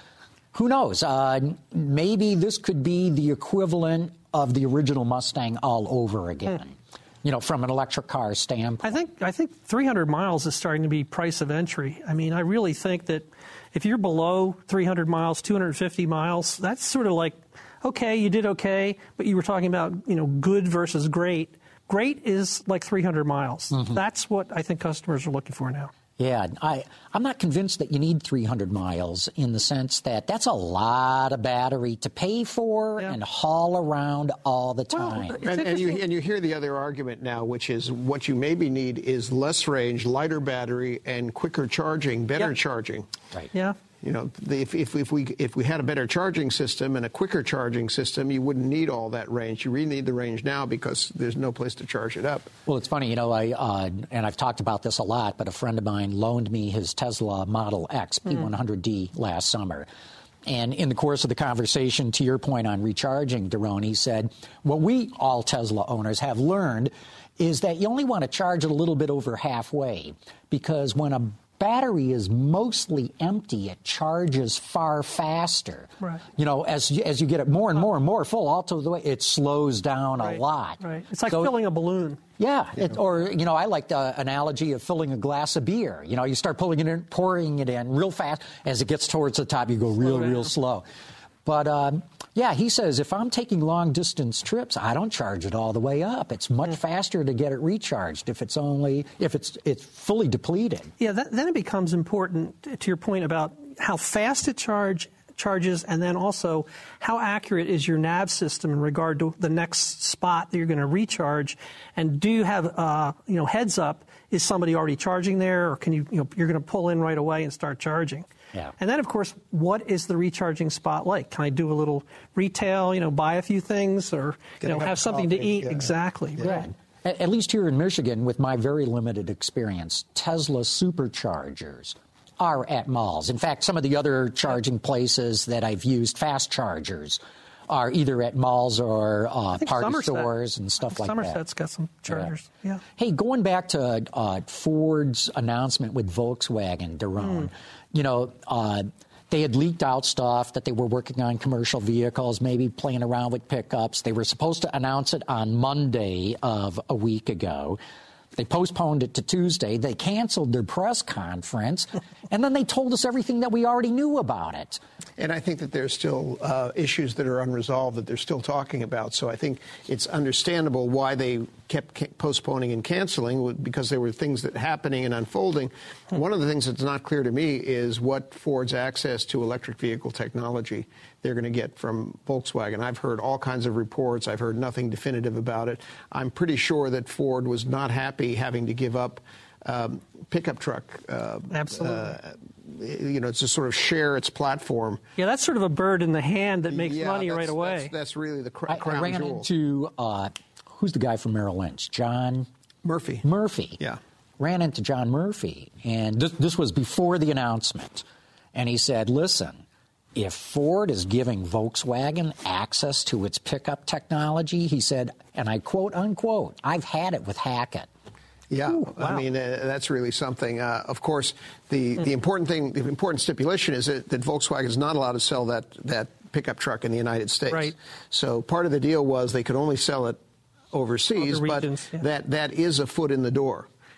Who knows? Uh, maybe this could be the equivalent of the original Mustang all over again. Hmm. You know, from an electric car standpoint. I think I think three hundred miles is starting to be price of entry. I mean, I really think that if you're below three hundred miles, two hundred fifty miles, that's sort of like, okay, you did okay, but you were talking about, you know, good versus great. Great is like three hundred miles. Mm-hmm. That's what I think customers are looking for now. Yeah, I, I'm not convinced that you need three hundred miles in the sense that that's a lot of battery to pay for yeah. and haul around all the time. Well, and, and, you, and you hear the other argument now, which is what you maybe need is less range, lighter battery, and quicker charging, better yep. charging. Right. Yeah. You know, if, if, if we if we had a better charging system and a quicker charging system, you wouldn't need all that range. You really need the range now because there's no place to charge it up. Well, it's funny, you know, I uh, and I've talked about this a lot, but a friend of mine loaned me his Tesla Model X P one hundred D mm. last summer. And in the course of the conversation, to your point on recharging, Daron, he said, what we, all Tesla owners, have learned is that you only want to charge it a little bit over halfway because when a battery is mostly empty, it charges far faster. Right. You know, as you, as you get it more and more and more full, all to the way, it slows down right. a lot. Right. It's like so, filling a balloon. Yeah. It, or, you know, I like the analogy of filling a glass of beer. You know, you start pulling it in, pouring it in real fast. As it gets towards the top, you go real, real slow. But, um, yeah, he says if I'm taking long-distance trips, I don't charge it all the way up. It's much mm. faster to get it recharged if it's only if it's it's fully depleted. Yeah, that, then it becomes important to your point about how fast it charge, charges and then also how accurate is your nav system in regard to the next spot that you're going to recharge. And do you have, uh, you know, heads up, is somebody already charging there or can you, you know, you're going to pull in right away and start charging? Yeah. And then, of course, what is the recharging spot like? Can I do a little retail, you know, buy a few things or, you know, have something to eat? Yeah. Exactly. Yeah. Right. At, at least here in Michigan, with my very limited experience, Tesla superchargers are at malls. In fact, some of the other charging places that I've used, fast chargers, are either at malls or uh, party Somerset. stores and stuff like Somerset's that. Somerset's got some chargers. Yeah. yeah. Hey, going back to uh, Ford's announcement with Volkswagen, Daron, mm. you know, uh, they had leaked out stuff that they were working on commercial vehicles, maybe playing around with pickups. They were supposed to announce it on Monday of a week ago. They postponed it to Tuesday. They canceled their press conference, and then they told us everything that we already knew about it. And I think that there's still uh, issues that are unresolved that they're still talking about. So I think it's understandable why they kept postponing and canceling, because there were things that happening and unfolding. One of the things that's not clear to me is what Ford's access to electric vehicle technology they're going to get from Volkswagen. I've heard all kinds of reports. I've heard nothing definitive about it. I'm pretty sure that Ford was not happy having to give up um, pickup truck. Uh, Absolutely. Uh, you know, it's to sort of share its platform. Yeah, that's sort of a bird in the hand that makes yeah, money right away. That's, that's really the cr- I, crown I ran jewel. into, uh, who's the guy from Merrill Lynch? John? Murphy. Murphy. Yeah. Ran into John Murphy, and this, this was before the announcement. And he said, listen, if Ford is giving Volkswagen access to its pickup technology, he said, and I quote, unquote, I've had it with Hackett. Yeah, Ooh, wow. I mean, uh, that's really something. Uh, of course, the, the important thing, the important stipulation is that, that Volkswagen is not allowed to sell that, that pickup truck in the United States. Right. So part of the deal was they could only sell it overseas, Other regions, but yeah. that, that is a foot in the door.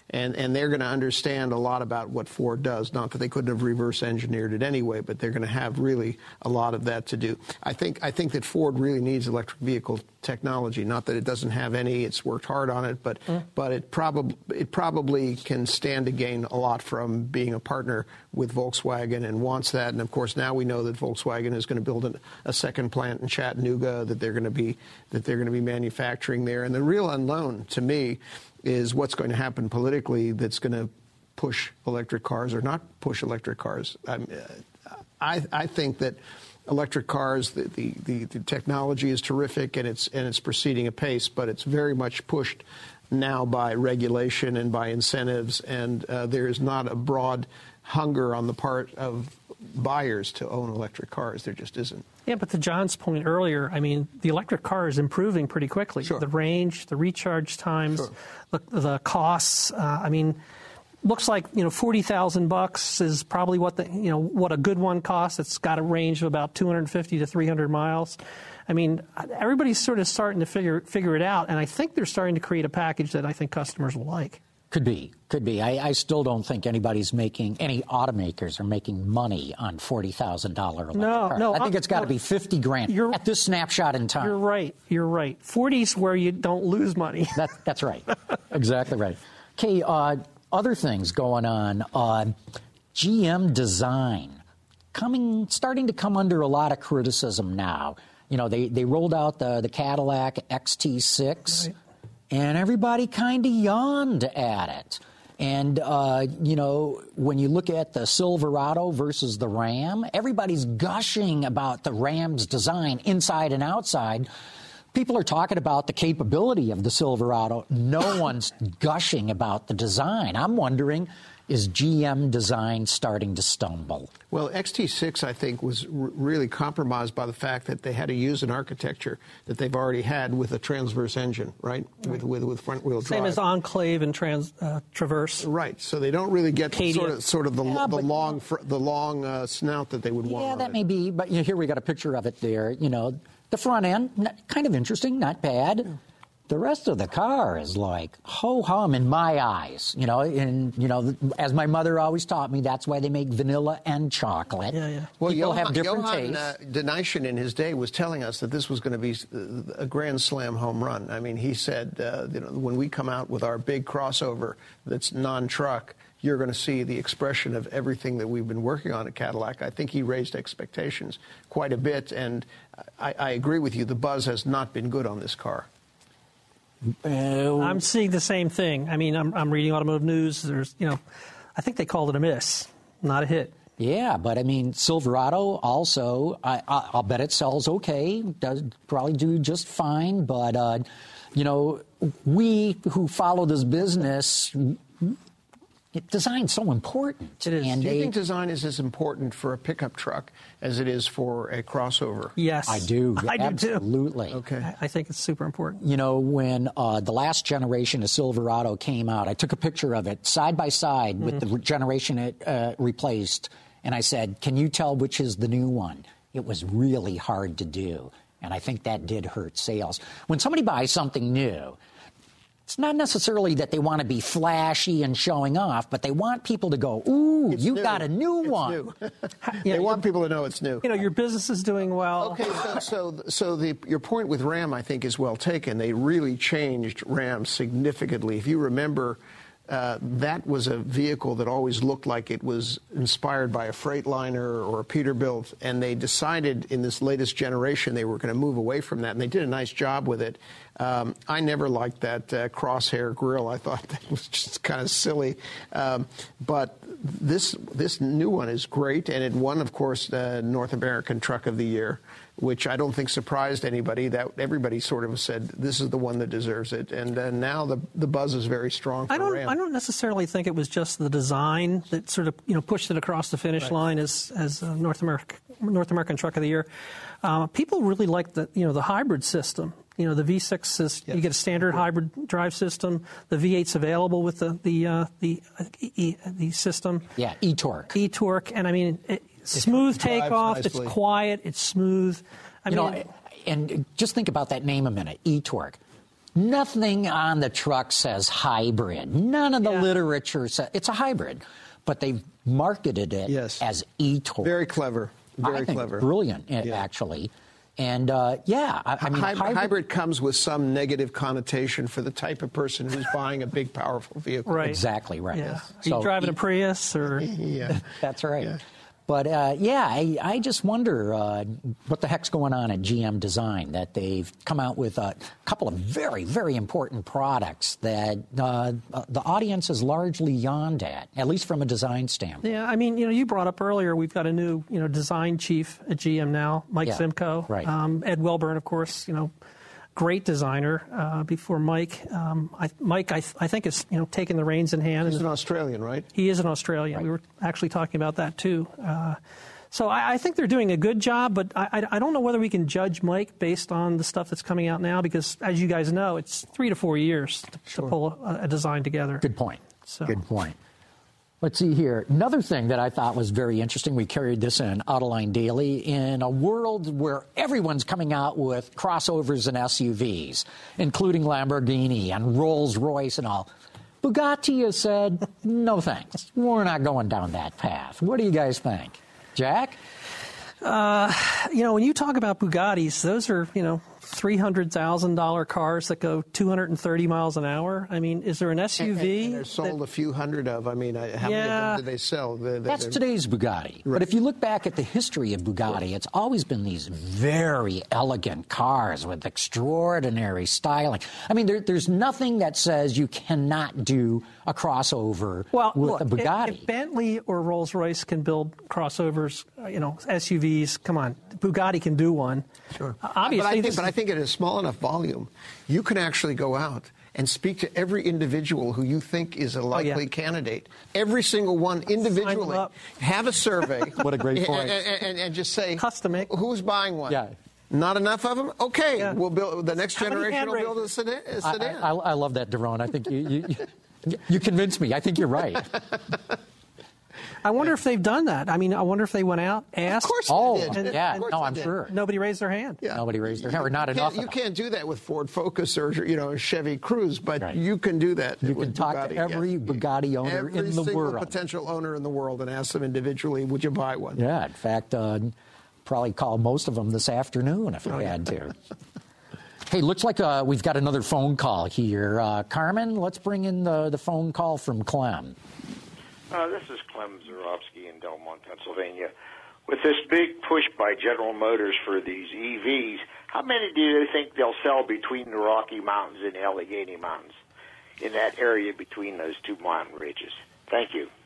And, and they're going to understand a lot about what Ford does. Not that they couldn't have reverse engineered it anyway, but they're going to have really a lot of that to do. I think, I think that Ford really needs electric vehicle technology. Not that it doesn't have any. It's worked hard on it, but, mm. but it, prob- it probably can stand to gain a lot from being a partner with Volkswagen and wants that. And, of course, now we know that Volkswagen is going to build an, a second plant in Chattanooga that they're going to be that they're going to be manufacturing there. And the real unknown to me is what's going to happen politically that's going to push electric cars or not push electric cars. I'm, I, I think that electric cars, the, the, the, the technology is terrific and it's and it's proceeding apace, but it's very much pushed now by regulation and by incentives, and uh, there is not a broad hunger on the part of buyers to own electric cars. There just isn't. Yeah, but to John's point earlier, I mean, the electric car is improving pretty quickly. Sure. The range, the recharge times, sure. the, the costs. Uh, I mean, looks like, you know, forty thousand bucks is probably what the, you know, what a good one costs. It's got a range of about two hundred fifty to three hundred miles. I mean, everybody's sort of starting to figure figure it out, and I think they're starting to create a package that I think customers will like. Could be, could be. I, I still don't think anybody's making, any automakers are making money on forty thousand dollars electric no, cars. No, I think uh, it's got to no, be fifty grand at this snapshot in time. You're right. You're right. forty's where you don't lose money. that, that's right. Exactly right. Okay, uh, other things going on. Uh, G M design coming, starting to come under a lot of criticism now. You know, they, they rolled out the, the Cadillac X T six. Right. And everybody kind of yawned at it. And, uh, you know, when you look at the Silverado versus the Ram, everybody's gushing about the Ram's design inside and outside. People are talking about the capability of the Silverado. No one's gushing about the design. I'm wondering, is G M design starting to stumble? Well, X T six, I think, was r- really compromised by the fact that they had to use an architecture that they've already had with a transverse engine, right? right. With, with with front-wheel drive. Same as Enclave and trans, uh, Traverse. Right. So they don't really get Cadia. sort of sort of the, yeah, the but, long fr- the long uh, snout that they would want. Yeah, that it. may be. But you know, here we got a picture of it there. You know, the front end, not, kind of interesting, not bad. Yeah. The rest of the car is like ho-hum in my eyes, you know, and, you know, as my mother always taught me, that's why they make vanilla and chocolate. Yeah, yeah. Well, People Johann, have different Johann, tastes. Uh, Denishin in his day was telling us that this was going to be a grand slam home run. I mean, he said, uh, you know, when we come out with our big crossover that's non-truck, you're going to see the expression of everything that we've been working on at Cadillac. I think he raised expectations quite a bit, and I, I agree with you. The buzz has not been good on this car. Uh, I'm seeing the same thing. I mean, I'm, I'm reading Automotive News. There's, you know, I think they called it a miss, not a hit. Yeah, but I mean, Silverado also, I, I, I'll bet it sells okay, does probably do just fine. But, uh, you know, we who follow this business, design's so important. It is. And Do you they, think design is as important for a pickup truck as it is for a crossover? Yes. I do. I Absolutely. do, too. Absolutely. Okay. I think it's super important. You know, when uh, the last generation of Silverado came out, I took a picture of it side by side mm-hmm. with the generation it uh, replaced, and I said, can you tell which is the new one? It was really hard to do, and I think that did hurt sales. When somebody buys something new, it's not necessarily that they want to be flashy and showing off, but they want people to go, ooh, it's you new. got a new it's one. New. They want people to know it's new. You know, your business is doing well. Okay, so so, so the, your point with Ram, I think, is well taken. They really changed Ram significantly. If you remember, uh, that was a vehicle that always looked like it was inspired by a Freightliner or a Peterbilt, and they decided in this latest generation they were going to move away from that, and they did a nice job with it. Um, I never liked that uh, crosshair grille. I thought that was just kind of silly. Um, but this this new one is great, and it won, of course, the North American Truck of the Year, which I don't think surprised anybody. That everybody sort of said this is the one that deserves it, and uh, now the the buzz is very strong for I don't Ram. I don't necessarily think it was just the design that sort of you know pushed it across the finish right. line as as uh, North America North American Truck of the Year. Uh, people really like the you know the hybrid system. You know, the V six is yes. you get a standard yeah. hybrid drive system. The V eight's available with the the uh, the e, the system. Yeah, e-torque. E-torque, and I mean, it, smooth takeoff. Nicely. It's quiet. It's smooth. I you mean, know, and just think about that name a minute, e-torque. Nothing on the truck says hybrid. None of the yeah. literature says it's a hybrid, but they've marketed it yes. as e-torque. Very clever. Very I think clever. Brilliant, yeah. actually. And, uh, yeah, I, I mean... Hybrid, hybrid, hybrid comes with some negative connotation for the type of person who's buying a big, powerful vehicle. Right. Exactly right. Yeah. Are you so, driving a Prius? or? Yeah. That's right. Yeah. But, uh, yeah, I, I just wonder uh, what the heck's going on at G M Design, that they've come out with a couple of very, very important products that uh, the audience has largely yawned at, at least from a design standpoint. Yeah, I mean, you know, you brought up earlier, we've got a new, you know, design chief at G M now, Mike yeah, Simcoe. Right. Um, Ed Welburn, of course, you know, great designer uh, before Mike. Um, I, Mike, I, th- I think, is you know taking the reins in hand. He's an Australian, right? He is an Australian. Right. We were actually talking about that too. Uh, so I, I think they're doing a good job, but I, I, I don't know whether we can judge Mike based on the stuff that's coming out now, because as you guys know, it's three to four years to, sure. to pull a, a design together. Good point. So. Good point. Let's see here. Another thing that I thought was very interesting, we carried this in Autoline Daily, in a world where everyone's coming out with crossovers and S U Vs, including Lamborghini and Rolls-Royce and all. Bugatti has said, no thanks. We're not going down that path. What do you guys think? Jack? Uh, you know, when you talk about Bugattis, those are, you know, three hundred thousand dollars cars that go two hundred thirty miles an hour. I mean, is there an S U V? And, and they're sold that, a few hundred of. I mean, how yeah, many of them do they sell? They're, they're, that's they're, today's Bugatti. Right. But if you look back at the history of Bugatti, right. it's always been these very elegant cars with extraordinary styling. I mean, there, there's nothing that says you cannot do a crossover well, with look, a Bugatti. If, if Bentley or Rolls-Royce can build crossovers, you know, S U Vs, come on, Bugatti can do one. Sure. Uh, obviously, but I, think, this, but I think at a small enough volume, you can actually go out and speak to every individual who you think is a likely oh, yeah. candidate. Every single one individually. Have a survey. What a great point. And, and, and just say, custom make. Who's buying one? Yeah. Not enough of them? Okay, yeah. we'll build. The next How generation will build a sedan. A sedan. I, I, I love that, Daron. I think you, you, you, you convinced me. I think you're right. I wonder if they've done that. I mean, I wonder if they went out, asked. Of course oh, they did. yeah. Of course no, I'm did. sure. Nobody raised their hand. Yeah. Nobody raised their hand, or not you enough. You can't do that with Ford Focus or, you know, Chevy Cruze, but right. you can do that. You with can talk Bugatti. to every yeah. Bugatti owner every in the single world. potential owner in the world, and ask them individually, would you buy one? Yeah, in fact, uh, probably call most of them this afternoon if I oh, had yeah. to. Hey, looks like uh, we've got another phone call here. Uh, Carmen, let's bring in the, the phone call from Clem. Uh, this is Clem Zurovsky in Delmont, Pennsylvania. With this big push by General Motors for these E Vs, how many do they think they'll sell between the Rocky Mountains and the Allegheny Mountains, in that area between those two mountain ridges? Thank you.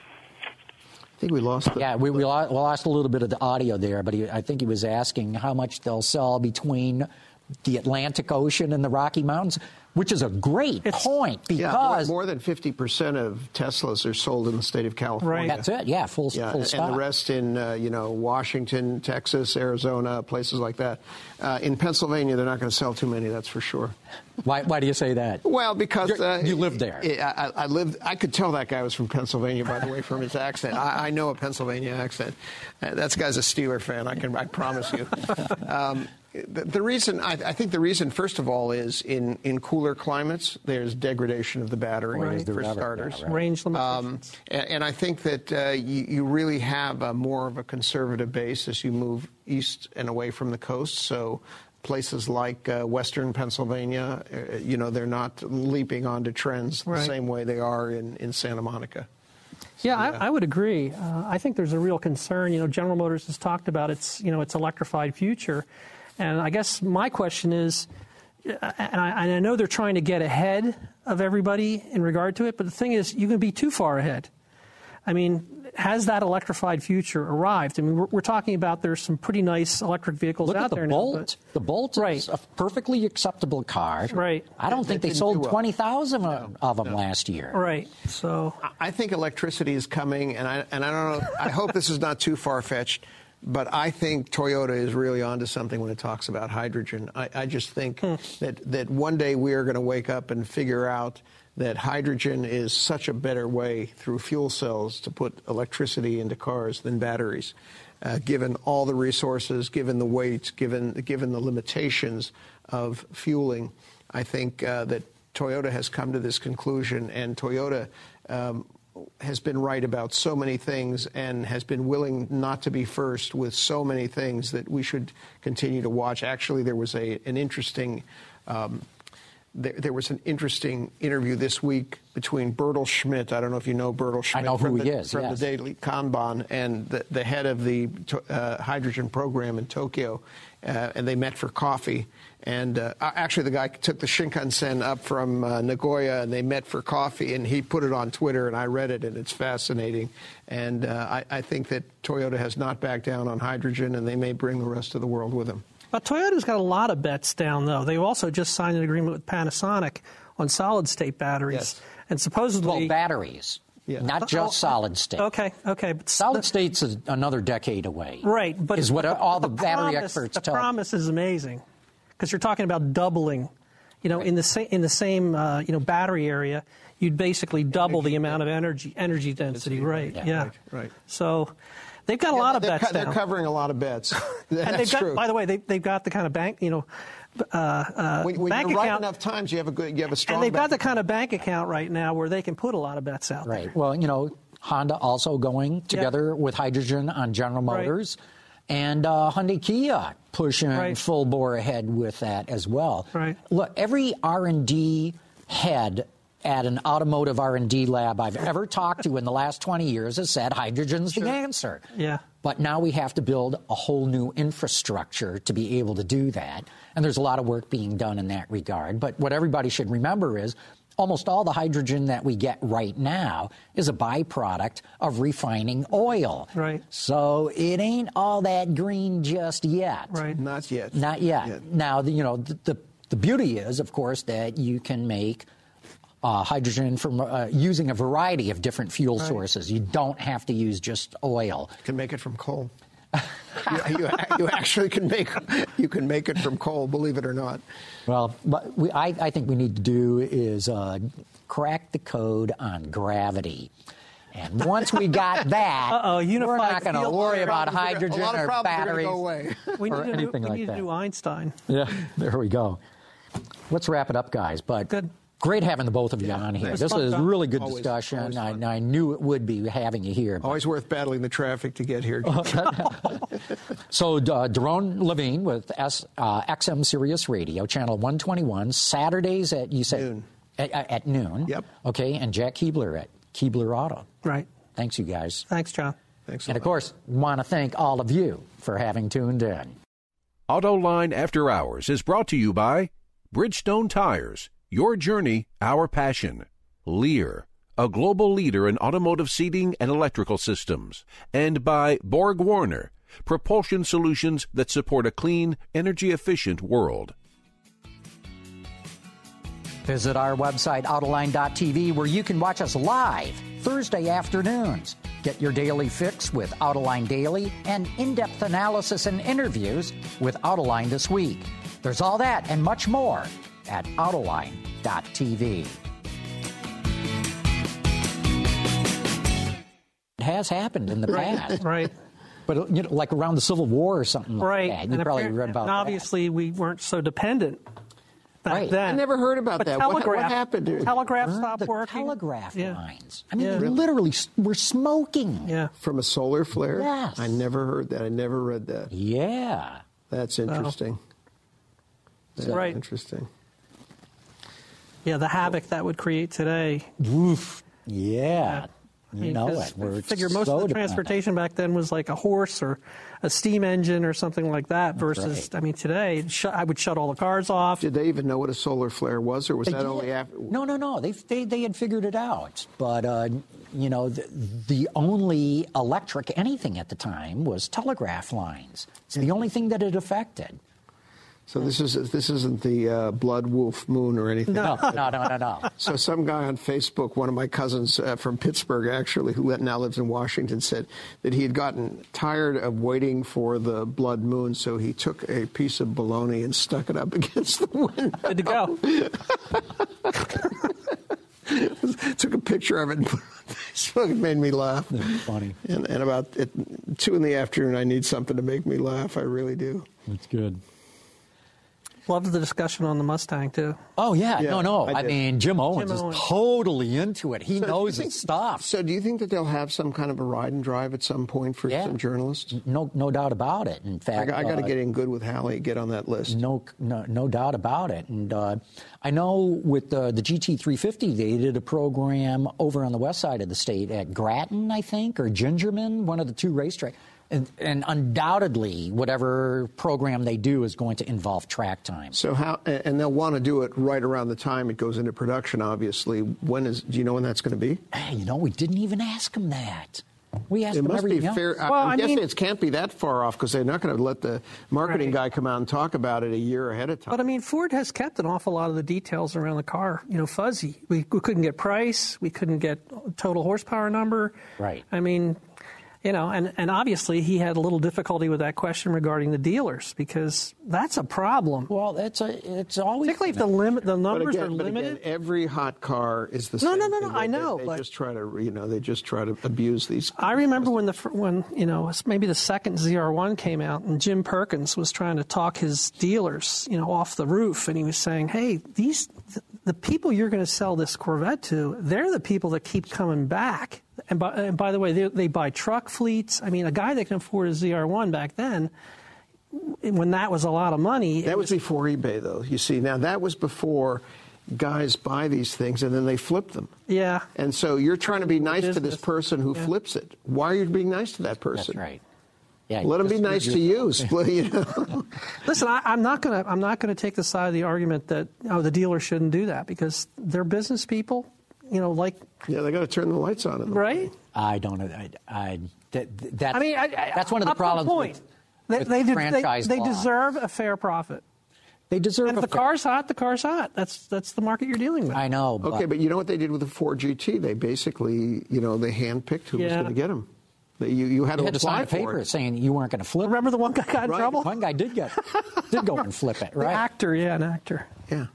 I think we lost the... Yeah, we, we lost a little bit of the audio there, but he, I think he was asking how much they'll sell between the Atlantic Ocean and the Rocky Mountains, which is a great it's, point because... Yeah, more, more than fifty percent of Teslas are sold in the state of California. Right. That's it, yeah, full, yeah, full and stop. And the rest in, uh, you know, Washington, Texas, Arizona, places like that. Uh, in Pennsylvania, they're not going to sell too many, that's for sure. Why, why do you say that? Well, because... Uh, you live there. I, I lived. I could tell that guy was from Pennsylvania, by the way, from his accent. I, I know a Pennsylvania accent. Uh, that guy's a Steeler fan, I can. I promise you. Um, the, the reason, I, I think the reason, first of all, is in, in cooler climates, there's degradation of the battery, right. for starters. Yeah, right. Range limitations. Um, and, and I think that uh, you, you really have a more of a conservative base as you move east and away from the coast. So places like uh, western Pennsylvania, uh, you know, they're not leaping onto trends right. the same way they are in, in Santa Monica. So, yeah, yeah. I, I would agree. Uh, I think there's a real concern. You know, General Motors has talked about its, you know, its electrified future. And I guess my question is, and I, and I know they're trying to get ahead of everybody in regard to it, but the thing is, you can be too far ahead. I mean, has that electrified future arrived? I mean, we're, we're talking about there's some pretty nice electric vehicles Look out at the there Bolt. now. But, the Bolt right. is a perfectly acceptable car. Right. I don't It, think they they sold well. twenty thousand no, of them no. last year. Right. So I think electricity is coming, and I and I don't know. I hope this is not too far-fetched, but I think Toyota is really onto something when it talks about hydrogen. I, I just think hmm. that that one day we are going to wake up and figure out that hydrogen is such a better way through fuel cells to put electricity into cars than batteries, uh, given all the resources, given the weight, given given the limitations of fueling. I think uh, that Toyota has come to this conclusion, and Toyota um, has been right about so many things and has been willing not to be first with so many things that we should continue to watch. Actually, there was a an interesting um, there, there was an interesting interview this week between Bertel Schmidt. I don't know if you know Bertel Schmidt. I know who from he the, is, from yes. the Daily Kanban, and the, the head of the uh, hydrogen program in Tokyo, uh, and they met for coffee. And uh, actually, the guy took the Shinkansen up from uh, Nagoya, and they met for coffee, and he put it on Twitter, and I read it, and it's fascinating. And uh, I, I think that Toyota has not backed down on hydrogen, and they may bring the rest of the world with them. But Toyota's got a lot of bets down, though. They've also just signed an agreement with Panasonic on solid-state batteries. Yes. And supposedly... Well, batteries, yeah. not just Oh, solid state. Okay, okay. But Solid the, state's a, another decade away. Right. But is what but the, all the, the battery promise, experts the tell. The promise is amazing, because you're talking about doubling. You know, right. in the same in the same uh, you know battery area, you'd basically double energy, the amount yeah. of energy energy density. Right. Yeah. yeah. Right. right. So they've got a yeah, lot of they're bets co- They're now. covering a lot of bets. That's and they've got, true. By the way, they, they've got the kind of bank, you know, uh, uh, when, when bank you're right account, enough times, you have a good, you have a strong. and they've got the account. kind of bank account right now where they can put a lot of bets out Right. there. Well, you know, Honda also going together yeah. with hydrogen on General Motors. Right. And uh, Hyundai Kia pushing right. full bore ahead with that as well. Right. Look, every R and D head at an automotive R and D lab I've ever talked to in the last twenty years has said hydrogen's sure. the answer. Yeah. But now we have to build a whole new infrastructure to be able to do that. And there's a lot of work being done in that regard. But what everybody should remember is almost all the hydrogen that we get right now is a byproduct of refining oil. Right. So it ain't all that green just yet. Right. Not yet. Not yet. yet. Now, the, you know, the, the, the beauty is, of course, that you can make uh, hydrogen from uh, using a variety of different fuel right. sources. You don't have to use just oil. You can make it from coal. you, you, you actually can make you can make it from coal, believe it or not. Well, what we, I, I think we need to do is uh, crack the code on gravity. And once we got that, Uh-oh, we're not going to worry about hydrogen a lot of or problems batteries are gonna go away. We need or to do, anything we like need that. to do Einstein. Yeah, there we go. Let's wrap it up, guys. But Good. Great having the both of you on here. Thanks. This was a really good Always, discussion. always I, I knew it would be having you here. but- Always worth battling the traffic to get here. So, uh, Daron Levine with S, uh, X M Sirius Radio, channel one twenty-one, Saturdays at, you said? Noon. At, at noon. Yep. Okay, and Jack Keebler at Keebler Auto. Right. Thanks, you guys. Thanks, John. Thanks a And, lot. of course, want to thank all of you for having tuned in. AutoLine After Hours is brought to you by Bridgestone Tires, your journey, our passion. Lear, a global leader in automotive seating and electrical systems. And by Borg Warner, propulsion solutions that support a clean, energy-efficient world. Visit our website, Autoline dot T V, where you can watch us live Thursday afternoons. Get your daily fix with Autoline Daily and in-depth analysis and interviews with Autoline This Week. There's all that and much more at Autoline dot T V. It has happened in the past. Right. But, you know, like around the Civil War or something Right. like that. You and probably appar- read about and obviously, we weren't so dependent back Right. then. I never heard about but that. What- what Telegraph, happened to it? Telegraph that. stopped the working. telegraph Yeah. lines. I mean, Yeah. they Really? literally s- were smoking. Yeah. From a solar flare? Yes. I never heard that. I never read that. Yeah. That's interesting. That's Right. interesting. Yeah, the havoc that would create today. Woof. Yeah. I You mean, know 'cause it. We're I figure most so of the dependent. transportation back then was like a horse or a steam engine or something like that. Versus, right. I mean, today sh- I would shut all the cars off. Did they even know what a solar flare was, or was They that did. only after? No, no, no. They, they, they had figured it out. But, uh, you know, the, the only electric anything at the time was telegraph lines. It's the only thing that it affected. So this is this isn't the uh, blood wolf moon or anything. No, no, no, no, no. So some guy on Facebook, one of my cousins uh, from Pittsburgh, actually, who li- now lives in Washington, said that he had gotten tired of waiting for the blood moon, so he took a piece of bologna and stuck it up against the window. Good to go. Took a picture of it and put it on Facebook. It made me laugh. That's funny. And, and about at two in the afternoon, I need something to make me laugh. I really do. That's good. Loved the discussion on the Mustang, too. Oh, yeah. Yeah, no, no. I I, did. mean, Jim Owens Jim is Owens. totally into it. He So do you knows think- his stuff. So do you think that they'll have some kind of a ride and drive at some point for Yeah. some journalists? No, no doubt about it. In I, fact, got- I got to uh, get in good with Hallie, get on that list. No, no, no doubt about it. And uh, I know with the, the G T three fifty, they did a program over on the west side of the state at Grattan, I think, or Gingerman, one of the two racetracks. And, and undoubtedly, whatever program they do is going to involve track time. So how, and they'll want to do it right around the time it goes into production, obviously. When is, do you know when that's going to be? Hey, you know, we didn't even ask them that. We asked It them must be everything fair. else. Well, I'm I guessing mean- it can't be that far off because they're not going to let the marketing Right. guy come out and talk about it a year ahead of time. But I mean, Ford has kept an awful lot of the details around the car, you know, fuzzy. We, we couldn't get price, we couldn't get total horsepower number. Right. I mean, you know, and, and obviously he had a little difficulty with that question regarding the dealers because that's a problem. Well, that's a, it's always Particularly if the limit, the But numbers again, are but limited. again, every hot car is the No, same. no, no, no, thing. They- I know, They, they but- just try to, you know, they just try to abuse these. I remember when the fir- when you know maybe the second Z R one came out and Jim Perkins was trying to talk his dealers, you know, off the roof, and he was saying, "Hey, these the people you're going to sell this Corvette to, they're the people that keep coming back." And by, and by the way, they, they buy truck fleets. I mean, a guy that can afford a Z R one back then, when that was a lot of money. That was before eBay, though. You see, now that was before guys buy these things and then they flip them. Yeah. And so you're trying to be nice to this Business. person who Yeah. flips it. Why are you being nice to that That's person? right. Yeah, Let them be just- nice to you. Split, you know. Listen, I, I'm not going to. I'm not going to take the side of the argument that oh, the dealer shouldn't do that because they're business people. You know, like Yeah, they got to turn the lights on. In them. right. I don't know. I, I, that, that's, I mean, I, I, that's one of the up to problems point. with, They, with they, de- franchise they, they law. deserve a fair profit. They deserve And if a the fair- car's hot, the car's hot. That's that's the market you're dealing with. I know. But, Okay, but you know what they did with the Ford G T? They basically, you know, they handpicked who was Yeah. going to get them. They, you, you had you to had to apply sign a for paper it. saying you weren't going to flip. Remember the one guy got in Right. trouble? One guy did get did go and flip it, The right? actor, yeah, an actor. Yeah.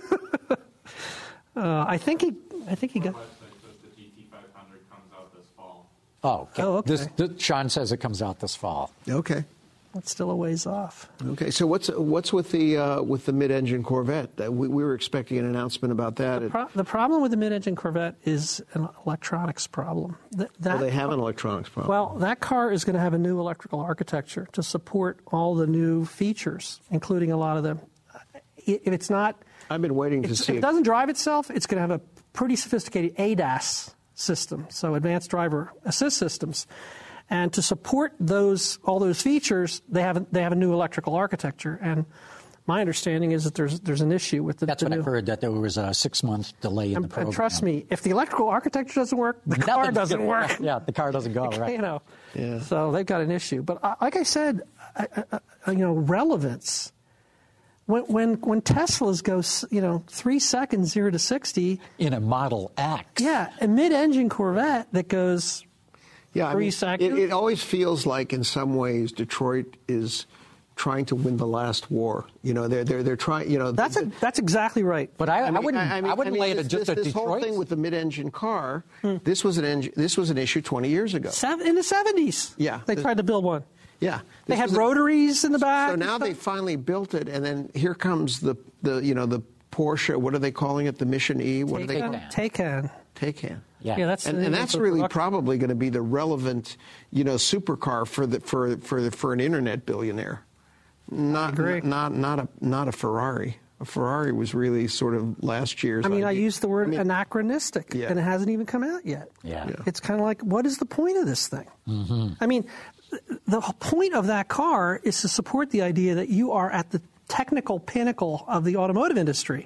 Uh, I think he. I think he got. The G T five hundred comes out this fall. Oh, okay. Oh, okay. This, this, Sean says it comes out this fall. Okay. That's still a ways off. Okay. So what's what's with the uh, with the mid-engine Corvette? Uh, we, we were expecting an announcement about that. The, pro- the problem with the mid-engine Corvette is an electronics problem. Th- that, well, they have an electronics problem. Well, that car is going to have a new electrical architecture to support all the new features, including a lot of them. If it's not, I've been waiting to it's- see. if it doesn't drive itself, it's going to have a pretty sophisticated A D A S system, so advanced driver assist systems. And to support those all those features, they have they have a new electrical architecture. And my understanding is that there's there's an issue with the. That's the what new, I've heard, that there was a six-month delay in and, the program. and trust me, if the electrical architecture doesn't work, the car Nothing's doesn't gonna- work. Yeah, the car doesn't go, right. You know, Yeah. so they've got an issue. But uh, like I said, uh, uh, you know, relevance. When when when Teslas go, s- you know, three seconds zero to sixty. In a Model X. Yeah, a mid-engine Corvette that goes. Yeah, I three mean, seconds. It, it always feels like, in some ways, Detroit is trying to win the last war. You know, they're they're they're trying. You know, That's a, that's exactly right. But I, I, mean, wouldn't. I, mean- wouldn't mean, lay it this, just this, at this Detroit. whole thing with the mid-engine car. This was an engine. This was an issue twenty years ago. Seven, in the seventies. Yeah. They tried to build one. Yeah, They This had was a- rotaries in the back. So and now stuff. they finally built it, and then here comes the the you know the Porsche. What are they calling it? The Mission E. What are they calling it? Taycan. Taycan. Yeah. Yeah, that's And, the- and that's the really production. probably going to be the relevant, you know, supercar for the for for for an internet billionaire. Not agree. not not a not a Ferrari. A Ferrari was really sort of last year's. I mean, I idea. used the word I mean, anachronistic, Yeah. and it hasn't even come out yet. Yeah. Yeah. It's kind of like, what is the point of this thing? Mm-hmm. I mean, th- the whole point of that car is to support the idea that you are at the technical pinnacle of the automotive industry.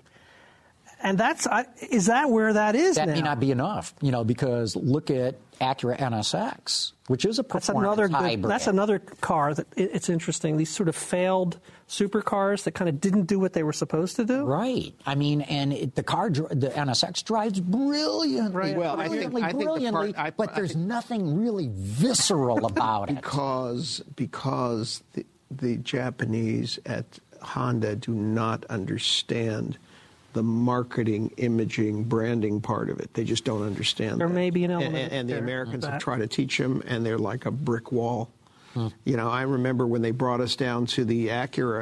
And that's, I, is that where that is That now? may not be enough, you know, because look at Acura N S X, which is a That's performance another good, hybrid. that's another car that it, it's interesting. These sort of failed supercars that kind of didn't do what they were supposed to do. Right. I mean, and it, the car, dr- the N S X drives brilliantly, Right. Well, I think- brilliantly, I think the part- brilliantly, I- but I there's think- nothing really visceral about it. because because the the Japanese at Honda do not understand the marketing, imaging, branding part of it. They just don't understand. There that. may be an And- element and, and the there Americans of have that. tried to teach them, and they're like a brick wall. You know, I remember when they brought us down to the Acura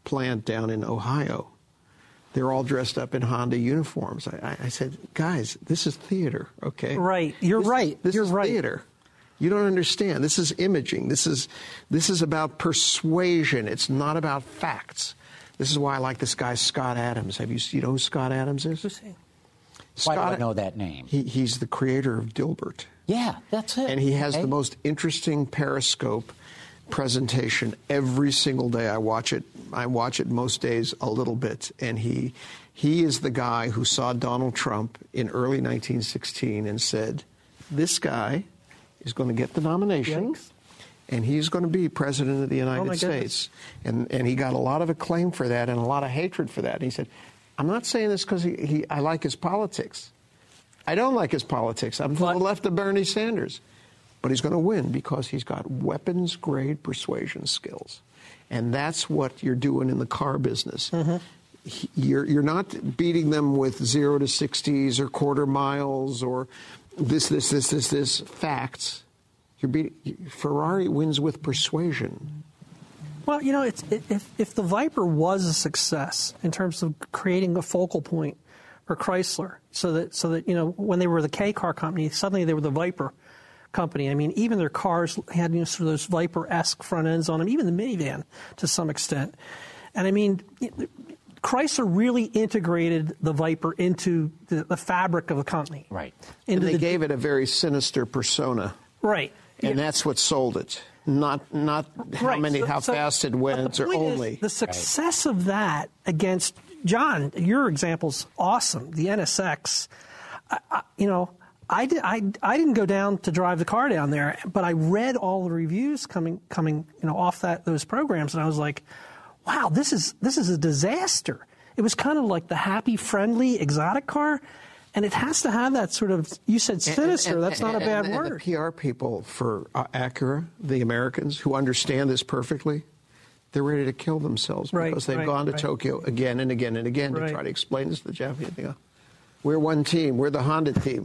plant down in Ohio. They're all dressed up in Honda uniforms. I, I said, guys, this is theater, okay? Right. You're this, right. This You're is right. theater. You don't understand. This is imaging. This is this is about persuasion. It's not about facts. This is why I like this guy, Scott Adams. Have you, you know who Scott Adams is? Who's he? Why Scott, do I know that name? He, he's the creator of Dilbert. Yeah, that's it. And he has okay. the most interesting Periscope presentation every single day. I watch it. I watch it most days a little bit. And he he is the guy who saw Donald Trump in early nineteen sixteen and said, this guy is going to get the nomination. Yikes. And he's going to be president of the United Oh, States. And and he got a lot of acclaim for that and a lot of hatred for that. And he said, I'm not saying this because he, he, I like his politics. I don't like his politics. I'm to the left of Bernie Sanders. But he's going to win because he's got weapons-grade persuasion skills. And that's what you're doing in the car business. Mm-hmm. You're, you're not beating them with zero to sixties or quarter miles or this, this, this, this, this, facts. You're beating, Ferrari wins with persuasion. Well, you know, it's, if, if the Viper was a success in terms of creating a focal point for Chrysler, so that, so that you know, when they were the K car company, suddenly they were the Viper company. I mean, even their cars had, you know, sort of those Viper-esque front ends on them, even the minivan to some extent. And I mean, Chrysler really integrated the Viper into the, the fabric of the company. Right. And they the, gave it a very sinister persona. Right. And yeah. that's what sold it. Not not how right. many, so, how so, fast it went, or only. The success right. of that against, John, your example's awesome. The N S X, I, I, you know, I, did, I, I didn't go down to drive the car down there, but I read all the reviews coming coming you know off that those programs, and I was like, wow, this is this is a disaster. It was kind of like the happy, friendly, exotic car. And it has to have that sort of, you said sinister, and, and, that's not and, a bad and, word. And the P R people for uh, Acura, the Americans, who understand this perfectly, they're ready to kill themselves right, because they've right, gone to right. Tokyo again and again and again right. to try to explain this to the Japanese. They go, we're one team. We're the Honda team.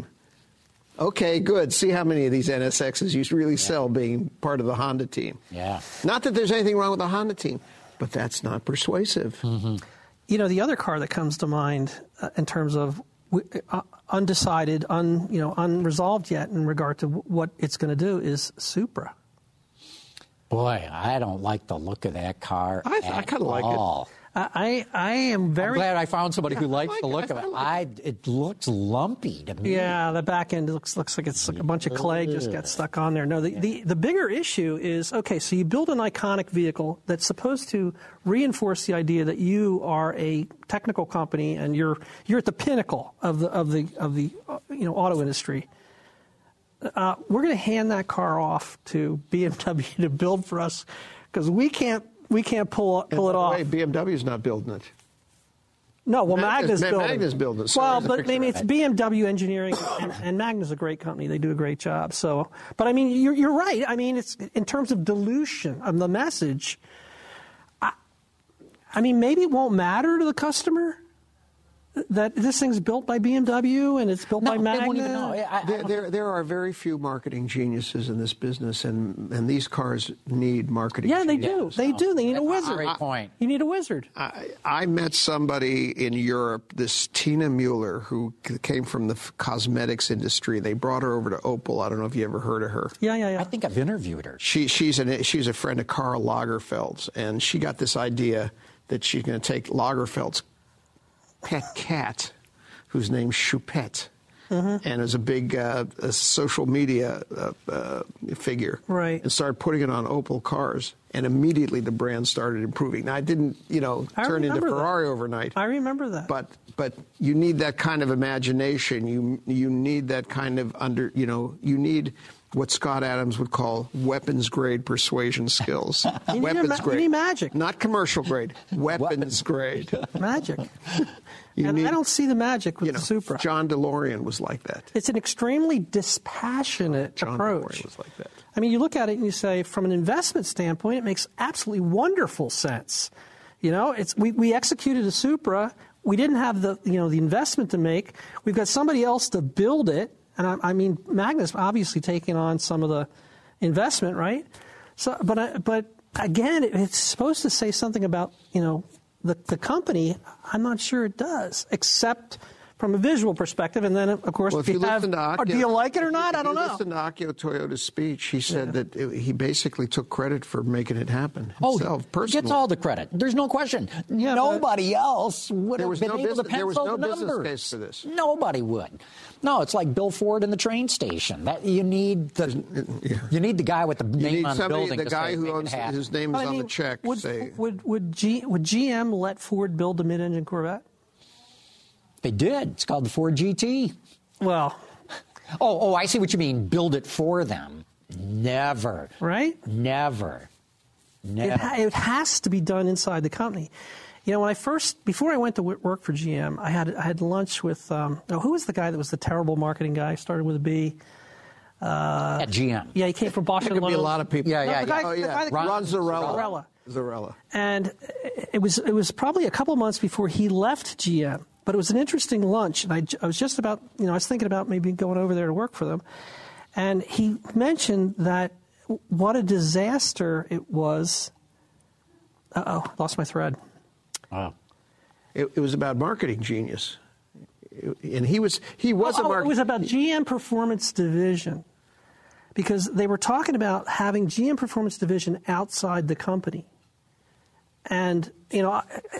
Okay, good. See how many of these N S Xs you really yeah. sell being part of the Honda team. Yeah. Not that there's anything wrong with the Honda team, but that's not persuasive. Mm-hmm. You know, the other car that comes to mind uh, in terms of uh, undecided, un, you know, unresolved yet in regard to w- what it's going to do is Supra. Boy, I don't like the look of that car I, at I kind of like all. it. I I am very I'm glad I found somebody yeah, who likes like the look it. of it. I like I it looks lumpy to me. Yeah, the back end looks looks like it's like a bunch of clay just got stuck on there. No, the, the, the bigger issue is, okay, so you build an iconic vehicle that's supposed to reinforce the idea that you are a technical company and you're you're at the pinnacle of the of the of the uh, you know auto industry. Uh, we're going to hand that car off to B M W to build for us because we can't we can't pull pull and it by off. the way, B M W's not building it. No, well, Magna's, Magna's building. Magna's building it. Well, Sorry, but I mean, it's right. B M W Engineering, and, and Magna's a great company. They do a great job. So, but I mean, you're, you're right. I mean, it's in terms of dilution of the message. I, I mean, maybe it won't matter to the customer that this thing's built by B M W and it's built no, by Magna. They won't even know. I, I, There, there, there are very few marketing geniuses in this business, and, and these cars need marketing yeah, they geniuses. do. They do. They need a That's a wizard. great point. You need a wizard. I, I met somebody in Europe, this Tina Mueller, who came from the f- cosmetics industry. They brought her over to Opel. I don't know if you ever heard of her. Yeah, yeah, yeah. I think I've interviewed her. She, she's, an, she's a friend of Karl Lagerfeld's, and she got this idea that she's going to take Lagerfeld's pet cat, whose name's Choupette, mm-hmm. and is a big uh, a social media uh, uh, figure, right? And started putting it on Opel cars, and immediately the brand started improving. Now, it didn't, you know, I turn into Ferrari that. overnight. I remember that. But but you need that kind of imagination. You you need that kind of under, you know, you need what Scott Adams would call weapons grade persuasion skills. you weapons need ma- grade, you need magic, not commercial grade. Weapons grade, magic. You and need, I don't see the magic with you know, the Supra. John DeLorean was like that. It's an extremely dispassionate John approach. DeLorean was like that. I mean, you look at it and you say, from an investment standpoint, it makes absolutely wonderful sense. You know, it's we, we executed a Supra. We didn't have the you know the investment to make. We've got somebody else to build it, and I, I mean, Magna's obviously taking on some of the investment, right? So, but I, but again, it's supposed to say something about, you know, the, the company. I'm not sure it does, except from a visual perspective. And then, of course, well, if you, you have, to Akio, do you like it or not? If I don't you know. Listen to Akio Toyoda's speech. He said yeah. that it, he basically took credit for making it happen himself, oh, personally. He gets all the credit. There's no question. Yeah, Nobody else would have been no able business, to pencil there was no the business numbers. Case for this. Nobody would. No, it's like Bill Ford in the train station. That you need the yeah. you need the guy with the you name on the building. The to guy say, who owns his name is I on mean, the check. Would say, would would, G, would G M let Ford build a mid-engine Corvette? They did. It's called the Ford G T. Well, oh, oh, I see what you mean. Build it for them. Never. Right? Never. Never. It, ha- it has to be done inside the company. You know, when I first, before I went to work for G M, I had I had lunch with, um, oh, who was the guy that was the terrible marketing guy? Started with a B. Uh, At G M. Yeah, he came from Boston. There could be a lot of people. Yeah, no, yeah, the guy, yeah. Oh, yeah. The guy that Ron, Ron Zarella. Zarella. Zarella. And it was it was probably a couple months before he left G M. But it was an interesting lunch, and I, I was just about, you know, I was thinking about maybe going over there to work for them. And he mentioned that what a disaster it was. Uh-oh, lost my thread. Wow. It, it was about marketing genius. And he was he was oh, a marketing... It was about G M Performance Division. Because they were talking about having G M Performance Division outside the company. And, you know... I,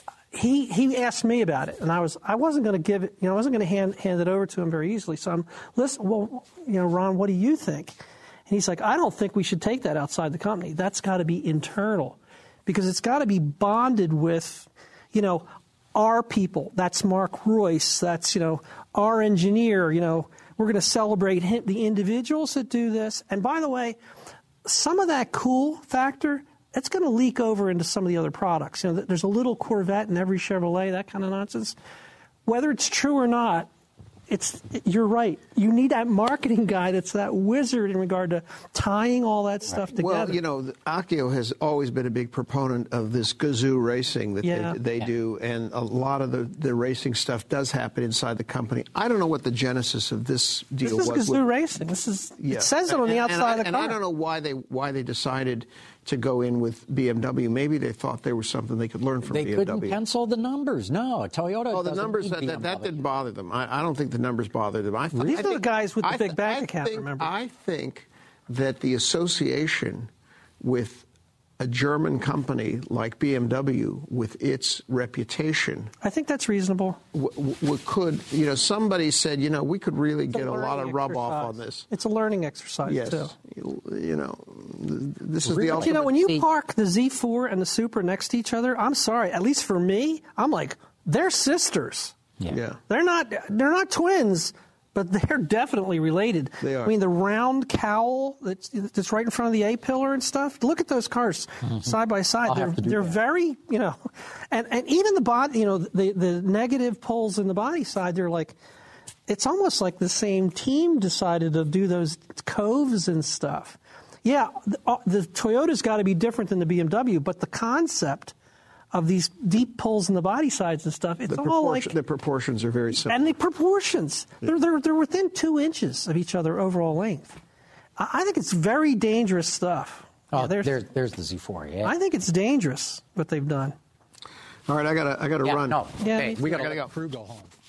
He he asked me about it, and I was I wasn't going to give it, you know, I wasn't going to hand hand it over to him very easily. So I'm listen, well, you know, Ron, what do you think? And he's like, I don't think we should take that outside the company. That's got to be internal, because it's got to be bonded with, you know, our people. That's Mark Royce. That's, you know, our engineer. You know, we're going to celebrate him, the individuals that do this. And by the way, some of that cool factor, it's going to leak over into some of the other products. You know, there's a little Corvette in every Chevrolet, that kind of nonsense. Whether it's true or not, it's you're right. You need that marketing guy that's that wizard in regard to tying all that stuff right. together. Well, you know, Akio has always been a big proponent of this Gazoo racing that yeah. they, they yeah. do, and a lot of the, the racing stuff does happen inside the company. I don't know what the genesis of this deal was. was. This is Gazoo with, racing. This is yeah. It says it on and, the outside and I, of the and car. I don't know why they why they decided to go in with B M W. Maybe they thought there was something they could learn from they B M W. They couldn't pencil the numbers. No, Toyota Oh, the doesn't numbers, need that, that didn't bother them. I, I don't think the numbers bothered them. I th- These I are think, the guys with the I big th- bank I account, think, remember? I think that the association with a German company like B M W, with its reputation, I think that's reasonable. W- w- could, you know, somebody said, you know, we could really It's get a, a lot of rub exercise. off on this. It's a learning exercise, yes. too. You, you know, this is Really? the But ultimate. you know, when you park the Z four and the Supra next to each other, I'm sorry, at least for me, I'm like, they're sisters. Yeah. yeah. They're not they're not twins, but they're definitely related. They are. I mean, the round cowl that's, that's right in front of the A-pillar and stuff. Look at those cars mm-hmm. side by side. I'll they're have to do they're that. very, you know, and, and even the body, you know, the the negative poles in the body side, they're like, it's almost like the same team decided to do those coves and stuff. Yeah, the, uh, the Toyota's got to be different than the B M W, but the concept of these deep pulls in the body sides and stuff, it's the all like... The proportions are very similar. And the proportions. Yeah. They're, they're, they're within two inches of each other overall length. I, I think it's very dangerous stuff. Oh, yeah, there's, there's, there's the Z four, yeah. I think it's dangerous what they've done. All right, I got I got to yeah, run. No, yeah, hey, we got to go. go. Crew go home.